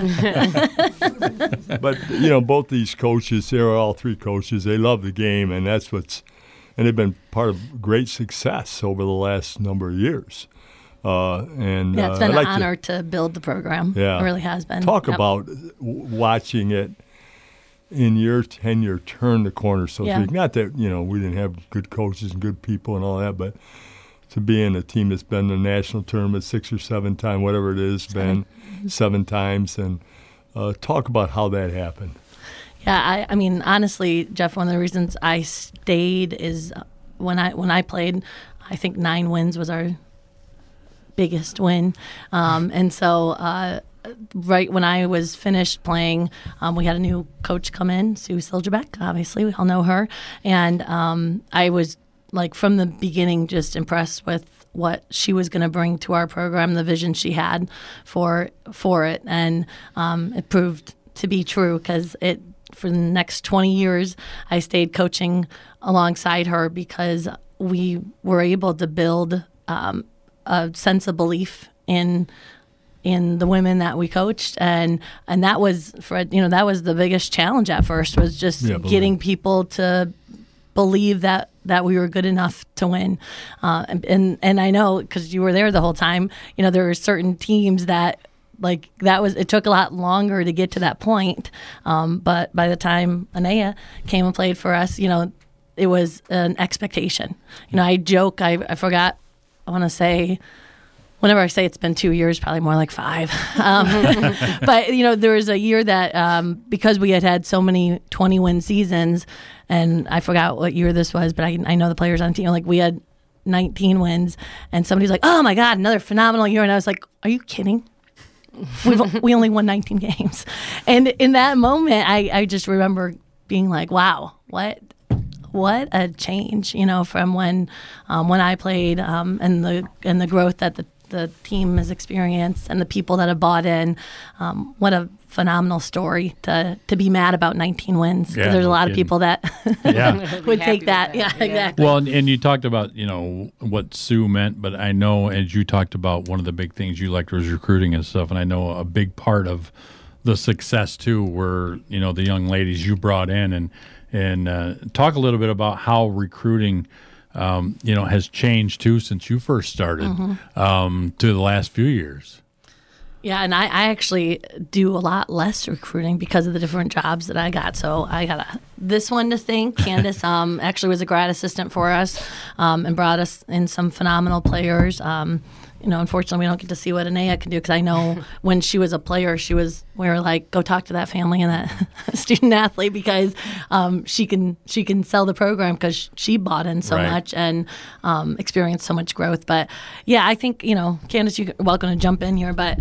but you know, both these coaches, they're all three coaches. They love the game, and that's what's, and they've been part of great success over the last number of years. Uh, and Yeah, it's uh, been I'd like an to honor to, build the program. Yeah. It really has been. talk Yep. about w- watching it in your tenure turn the corner, so to Yeah. speak. Not that, you know, we didn't have good coaches and good people and all that, but to be in a team that's been in the national tournament six or seven times, whatever it is, been seven times, and uh, talk about how that happened. Yeah, I, I mean, honestly, Jeff, one of the reasons I stayed is uh, when I when I played, I think nine wins was our biggest win, um, and so. Uh, Right when I was finished playing, um, we had a new coach come in, Sue Siljabeck. Obviously, we all know her, and um, I was like from the beginning just impressed with what she was going to bring to our program, the vision she had for for it, and um, it proved to be true because it for the next twenty years, I stayed coaching alongside her because we were able to build um, a sense of belief in in the women that we coached, and and that was for you know that was the biggest challenge at first, was just Yeah, getting people to believe that that we were good enough to win. Uh, and, and and I know, because you were there the whole time, you know, there were certain teams that, like, that was, it took a lot longer to get to that point. Um, but by the time Anea came and played for us, you know, it was an expectation. You know, I joke, I, I forgot, I want to say, whenever I say it's been two years, probably more like five. Um, but, you know, there was a year that, um, because we had had so many twenty-win seasons, and I forgot what year this was, but I, I know the players on the team, like, we had nineteen wins, and somebody's like, oh, my God, another phenomenal year. And I was like, are you kidding? We've, we only won nineteen games. And in that moment, I, I just remember being like, wow, what what a change, you know, from when um, when I played, um, and the and the growth that the, the team has experienced and the people that have bought in. Um, what a phenomenal story to to be mad about nineteen wins, because Yeah, there's a no lot kidding. of people that Yeah. would happy take with that. that. Yeah, Yeah. exactly. Well, and, and you talked about, you know, what Sue meant, but I know, as you talked about, one of the big things you liked was recruiting and stuff, and I know a big part of the success, too, were, you know, the young ladies you brought in, and and uh, talk a little bit about how recruiting, um, you know, has changed, too, since you first started Mm-hmm. um, to the last few years. Yeah, and I, I actually do a lot less recruiting because of the different jobs that I got. So I got a, this one to thank. Candace um, actually was a grad assistant for us, um, and brought us in some phenomenal players. Um, you know, unfortunately, we don't get to see what Anea can do, because I know when she was a player, she was, we were like, go talk to that family and that student athlete, because um, she can she can sell the program, because she bought in so Right. much and um, experienced so much growth. But yeah, I think, you know, Candace, you're welcome to jump in here, but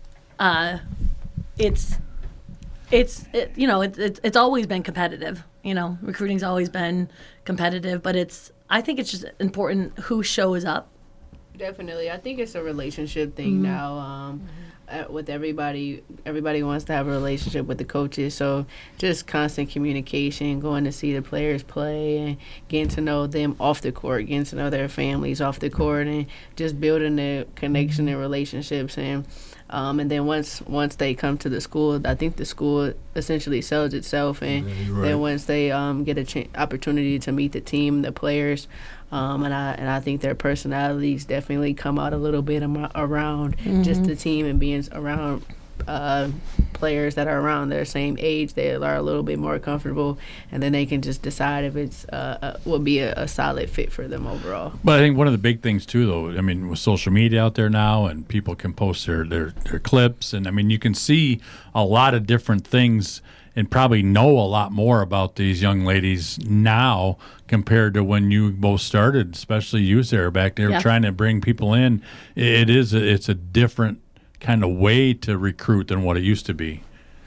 uh, it's it's it, you know it, it, it's always been competitive. You know, recruiting's always been competitive, but it's I think it's just important who shows up. Definitely. I think it's a relationship thing now. Um, uh, with everybody, everybody wants to have a relationship with the coaches. So just constant communication, going to see the players play, and getting to know them off the court, getting to know their families off the court, and just building the connection and relationships. And um, and then once once they come to the school, I think the school essentially sells itself. And Yeah, you're right. then once they um, get a ch- opportunity to meet the team, the players. Um, and I and I think their personalities definitely come out a little bit am- around just the team, and being around uh, players that are around their same age. They are a little bit more comfortable, and then they can just decide if it's uh, uh, will be a, a solid fit for them overall. But I think one of the big things, too, though, I mean, with social media out there now, and people can post their, their, their clips, and, I mean, you can see a lot of different things and probably know a lot more about these young ladies now compared to when you both started, especially you, Sarah, back there Yeah. trying to bring people in. It is a, it's a different kind of way to recruit than what it used to be.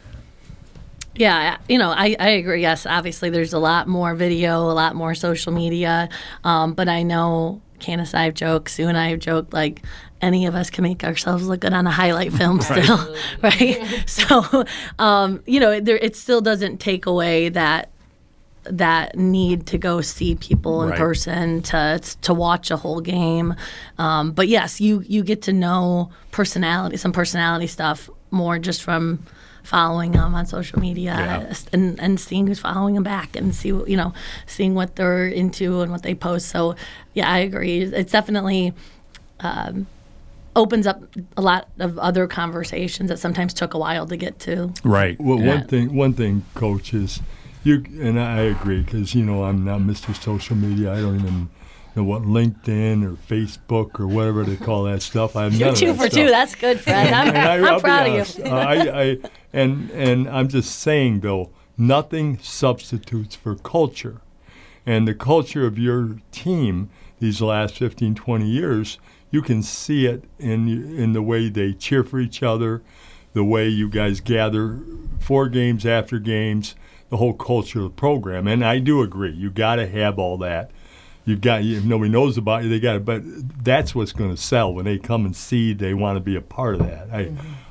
Yeah, you know, I, I agree. Yes, obviously there's a lot more video, a lot more social media, um, but I know Candace and I have joked, Sue and I have joked, like, any of us can make ourselves look good on a highlight film still, right? So, um, you know, there, it still doesn't take away that that need to go see people in Right. person, to to watch a whole game. Um, but yes, you you get to know personality, some personality stuff more just from following them on social media, Yeah. and and seeing who's following them back, and see what- you know seeing what they're into and what they post. So yeah, I agree. It's definitely um, opens up a lot of other conversations that sometimes took a while to get to. Right. Well, Yeah. one thing, one thing, coach, is you, and I agree, because you know I'm not Mister Social Media. I don't even know what LinkedIn or Facebook or whatever they call that stuff. I have none You're of two that for stuff. two. That's good, Fred. I'm, And I, I'm I'll be proud honest, of you. uh, I, I, and and I'm just saying though, nothing substitutes for culture, and the culture of your team these last fifteen, twenty years. You can see it in in the way they cheer for each other, the way you guys gather for games, after games, the whole culture of the program. And I do agree, you got to have all that. You got if nobody knows about you, they got it. But that's what's going to sell when they come and see. They want to be a part of that. I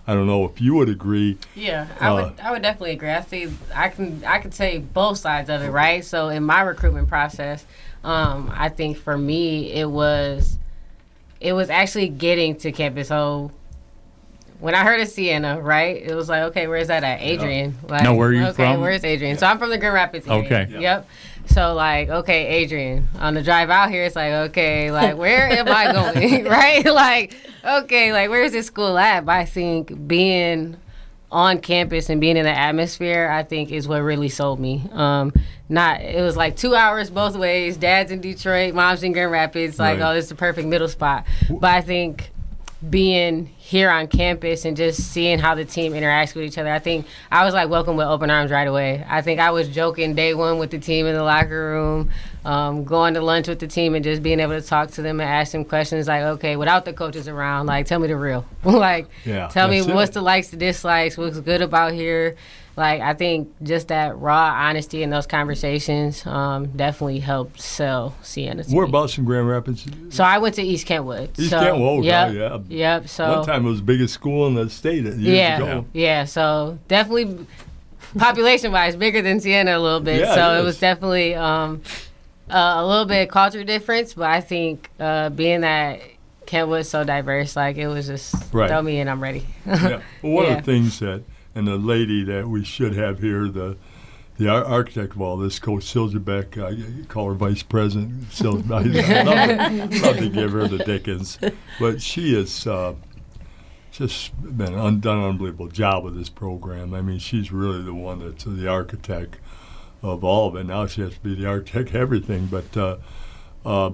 I don't know if you would agree. Yeah, I Uh, would. I would definitely agree. I see. I can. I can say both sides of it, right? So in my recruitment process, um, I think for me it was, it was actually getting to campus. So when I heard of Siena, right, it was like, okay, where's that at? Adrian. Like, No, where are you okay, from? where's Adrian? So I'm from the Grand Rapids area. Okay. Yeah. Yep. So, like, okay, Adrian, on the drive out here, it's like, okay, like, where am I going, right? Like, okay, like, where's this school at? But I think being on campus and being in the atmosphere, I think, is what really sold me. Um, not, it was like two hours both ways. Dad's in Detroit, mom's in Grand Rapids. Like, Right. oh, this is the perfect middle spot. But I think being here on campus and just seeing how the team interacts with each other, I think I was like welcome with open arms right away. I think I was joking day one with the team in the locker room, um, going to lunch with the team and just being able to talk to them and ask them questions like, okay, without the coaches around, like, tell me the real. like, Yeah, tell me that's it. what's the likes, the dislikes, what's good about here. Like, I think just that raw honesty in those conversations um, definitely helped sell Siena to me. Whereabouts in Grand Rapids? So I went to East Kentwood. East so, Kentwood, yep, yeah. Yep. So One time it was the biggest school in the state years yeah, ago. yeah. So definitely, population-wise, bigger than Siena a little bit. Yeah, so it it, is. was definitely um, uh, a little bit culture difference. But I think uh, being that Kentwood's so diverse, like it was just Right. throw me in, I'm ready. Yeah. Well, one Yeah. of the things that, and the lady that we should have here, the the ar- architect of all this, Coach Silverbeck, uh, you call her vice president. Silverbeck. I love, it. Love to give her the Dickens. But she has uh, just been un- done an unbelievable job with this program. I mean, she's really the one that's the architect of all of it. Now she has to be the architect of everything. But uh, uh,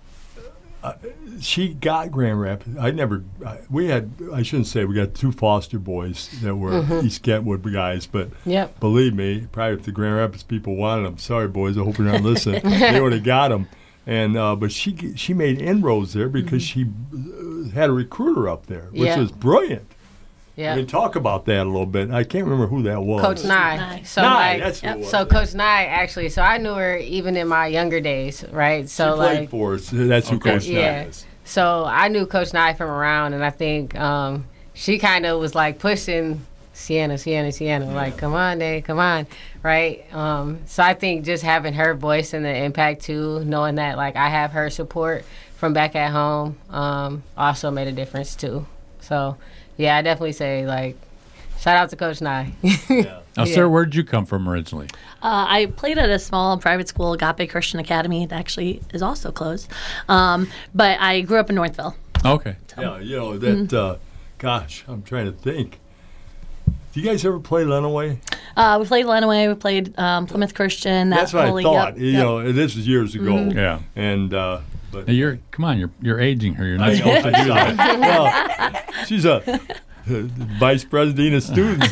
I, she got Grand Rapids. I never. I, we had. I shouldn't say we got two foster boys that were Mhm. East Kentwood guys, but Yep. believe me, probably if the Grand Rapids people wanted them, sorry boys, I hope you're not listening. They would have got them. And uh, but she g- she made inroads there because she uh, had a recruiter up there, which Yeah. was brilliant. Yeah. I mean, talk about that a little bit. I can't remember who that was. Coach Nye. Nye. So Nye, like, that's who it was. so Coach Nye actually. So I knew her even in my younger days, right? So she played like, for us. That's who Okay. Coach Nye yeah. is. So I knew Coach Nye from around, and I think um, she kind of was like pushing Siena, Siena, Siena. Like, come on, Dave, come on, right? Um, so I think just having her voice and the impact too, knowing that like I have her support from back at home, um, also made a difference too. So yeah, I definitely say like, shout out to Coach Nye. Now, Yeah. sir, where did you come from originally? Uh, I played at a small private school, Agape Christian Academy. It actually is also closed. Um, but I grew up in Northville. Okay. Yeah, you know that. Uh, gosh, I'm trying to think. Do you guys ever play Lenawee? Uh, we played Lenawee. We played um, Plymouth Christian. That That's what whole I league. thought. Yep, You yep. know, this was years ago. Mhm. Yeah. And uh, but Now you're come on, you're you're aging her. You're not I know, supposed to I do know. that. Well, she's a vice president of students.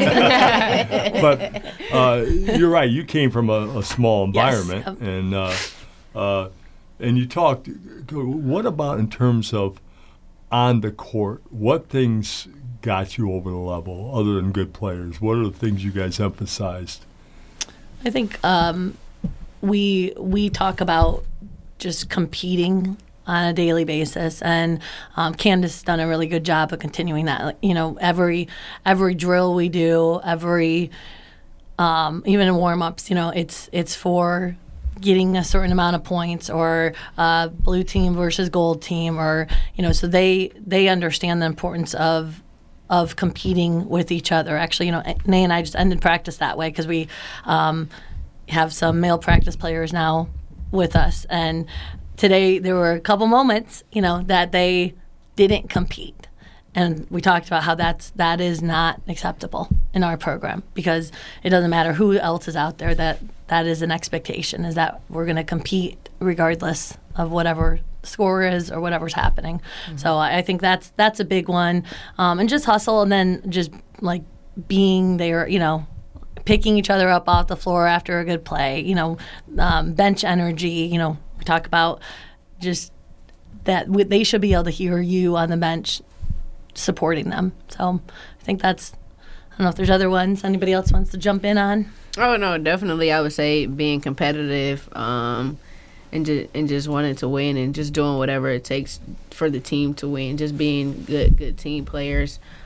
But uh, you're right. You came from a, a small environment, Yep. and uh, uh, and you talked. What about in terms of on the court? What things got you over the level other than good players? What are the things you guys emphasized? I think um, we we talk about just competing on a daily basis, and um, Candace has done a really good job of continuing that. Like, you know, every every drill we do, every um, even in warm ups, you know, it's it's for getting a certain amount of points, or uh, blue team versus gold team, or you know, so they they understand the importance of of competing with each other. Actually, you know, Nay and I just ended practice that way because we um, have some male practice players now with us, and today there were a couple moments, you know, that they didn't compete, and we talked about how that's that is not acceptable in our program, because it doesn't matter who else is out there, that that is an expectation, is that we're going to compete regardless of whatever score is or whatever's happening. Mm-hmm. So I, I think that's that's a big one, um, and just hustle, and then just like being there, you know, picking each other up off the floor after a good play, you know, um, bench energy. You know, we talk about just that w- they should be able to hear you on the bench supporting them. So I think that's, I don't know if there's other ones anybody else wants to jump in on. Oh no, definitely. I would say being competitive, um, and just and just wanting to win, and just doing whatever it takes for the team to win. Just being good, good team players.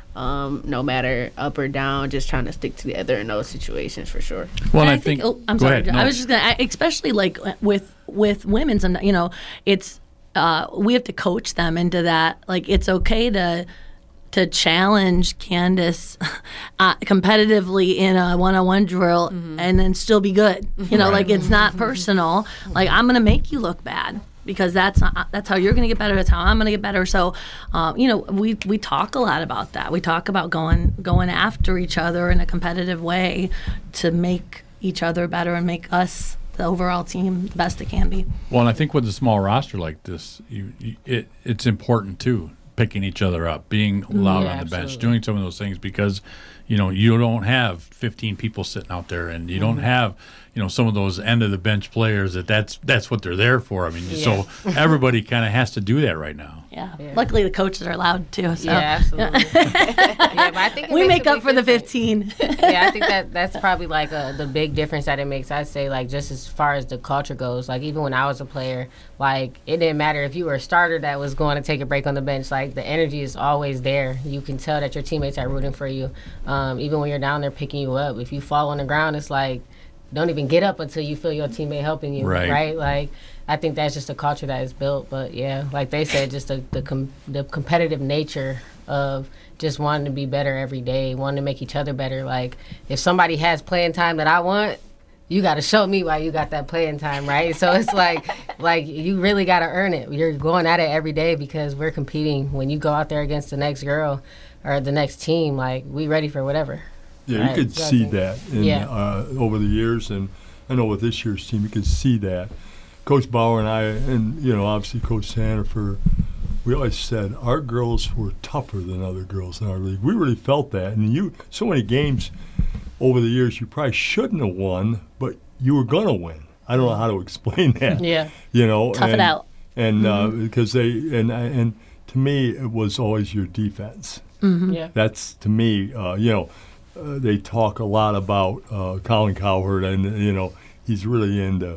Um, no matter up or down, just trying to stick together in those situations for sure. Well, And I, I think. oh, I'm go sorry. ahead. No. I was just gonna, especially like with with women's, and you know, it's uh, we have to coach them into that. Like, it's okay to to challenge Candace uh, competitively in a one-on-one drill, mm-hmm. and then still be good. You know, Right. like it's not personal. Like, I'm gonna make you look bad. Because that's not, that's how you're going to get better. That's how I'm going to get better. So, um, you know, we we talk a lot about that. We talk about going going after each other in a competitive way to make each other better and make us, the overall team, the best it can be. Well, and I think with a small roster like this, you, you, it it's important too, picking each other up, being loud Yeah, on the bench, absolutely. doing some of those things because, you know, you don't have fifteen people sitting out there, and you don't have, you know, some of those end of the bench players that that's that's what they're there for. I mean, Yeah. so everybody kind of has to do that right now. Yeah. Yeah. Luckily, the coaches are allowed too. So. Yeah, absolutely. yeah, but I think it We makes make a up big for the difference. fifteen. Yeah, I think that that's probably like a, the big difference that it makes. I'd say like just as far as the culture goes, like even when I was a player, like it didn't matter if you were a starter that was going to take a break on the bench. Like the energy is always there. You can tell that your teammates are rooting for you. Um, even when you're down there picking you up, if you fall on the ground, it's like don't even get up until you feel your teammate helping you. Right. Right. Like I think that's just a culture that is built. But yeah, like they said, just the the, com- the competitive nature of just wanting to be better every day, wanting to make each other better. Like if somebody has playing time that I want, you got to show me why you got that playing time, right? So it's like, like you really got to earn it. You're going at it every day because we're competing. When you go out there against the next girl or the next team, like we ready for whatever. Yeah, Right, you could so I see think- that in, Yeah. uh, over the years, and I know with this year's team, you could see that. Coach Bauer and I, and you know, obviously Coach Sandifer, we always said our girls were tougher than other girls in our league. We really felt that, and you so many games over the years you probably shouldn't have won, but you were gonna win. I don't know how to explain that. Yeah. You know, Tough it and, out. and uh, because they and and to me it was always your defense. Yeah. That's to me, uh, you know, uh, they talk a lot about uh, Colin Cowherd, and you know, he's really into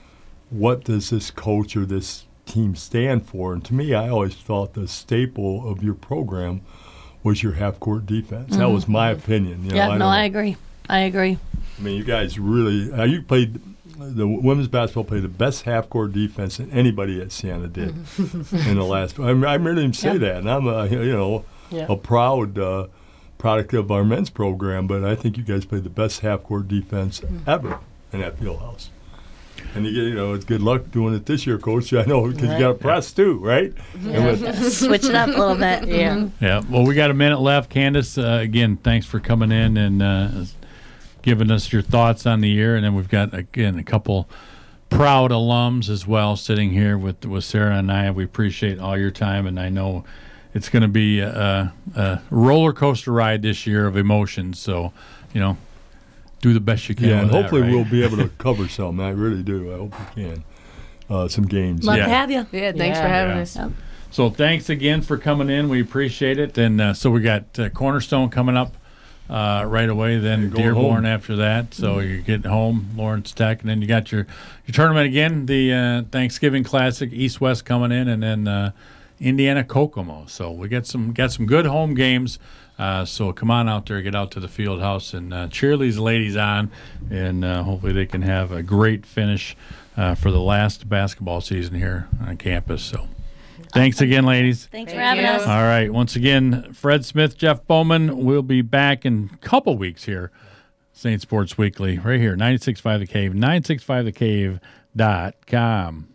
what does this coach or this team stand for. And to me, I always thought the staple of your program was your half-court defense. That was my opinion. You know, Yeah, I no, don't I know. agree. I agree. I mean, you guys really, uh, you played, the women's basketball played the best half-court defense that anybody at Siena did in the last, I, I really even say Yeah. that, and I'm, a, you know, Yeah. a proud uh, product of our men's program, but I think you guys played the best half-court defense ever in that field house. And you get, you know, it's good luck doing it this year, Coach. I know because you got a press too, right? And with- Switch it up a little bit. Yeah. Mhm. Yeah. Well, we got a minute left. Candace, uh, again, thanks for coming in and uh, giving us your thoughts on the year. And then we've got, again, a couple proud alums as well sitting here with, with Sarah and I. We appreciate all your time, and I know it's going to be a, a roller coaster ride this year of emotions. So, you know, do the best you can. yeah, and with that, hopefully right? we'll be able to cover some. I really do. I hope we can. Uh, some games. Love Yeah. to have you. Yeah, thanks Yeah. for having Yeah. us. Yep. So thanks again for coming in. We appreciate it. And uh, so we got uh, Cornerstone coming up uh, right away. Then You're going Dearborn home. after that. So you're getting home, Lawrence Tech, and then you got your your tournament again. The uh, Thanksgiving Classic, East West coming in, and then uh, Indiana Kokomo. So we got some got some good home games. Uh, so come on out there, get out to the field house, and uh, cheer these ladies on, and uh, hopefully they can have a great finish uh, for the last basketball season here on campus. So thanks again, ladies. Thanks for Thank having you. us. All right. Once again, Fred Smith, Jeff Bowman. We'll be back in a couple weeks here. Saint Sports Weekly, right here, ninety-six point five The Cave, nine six five the cave dot com.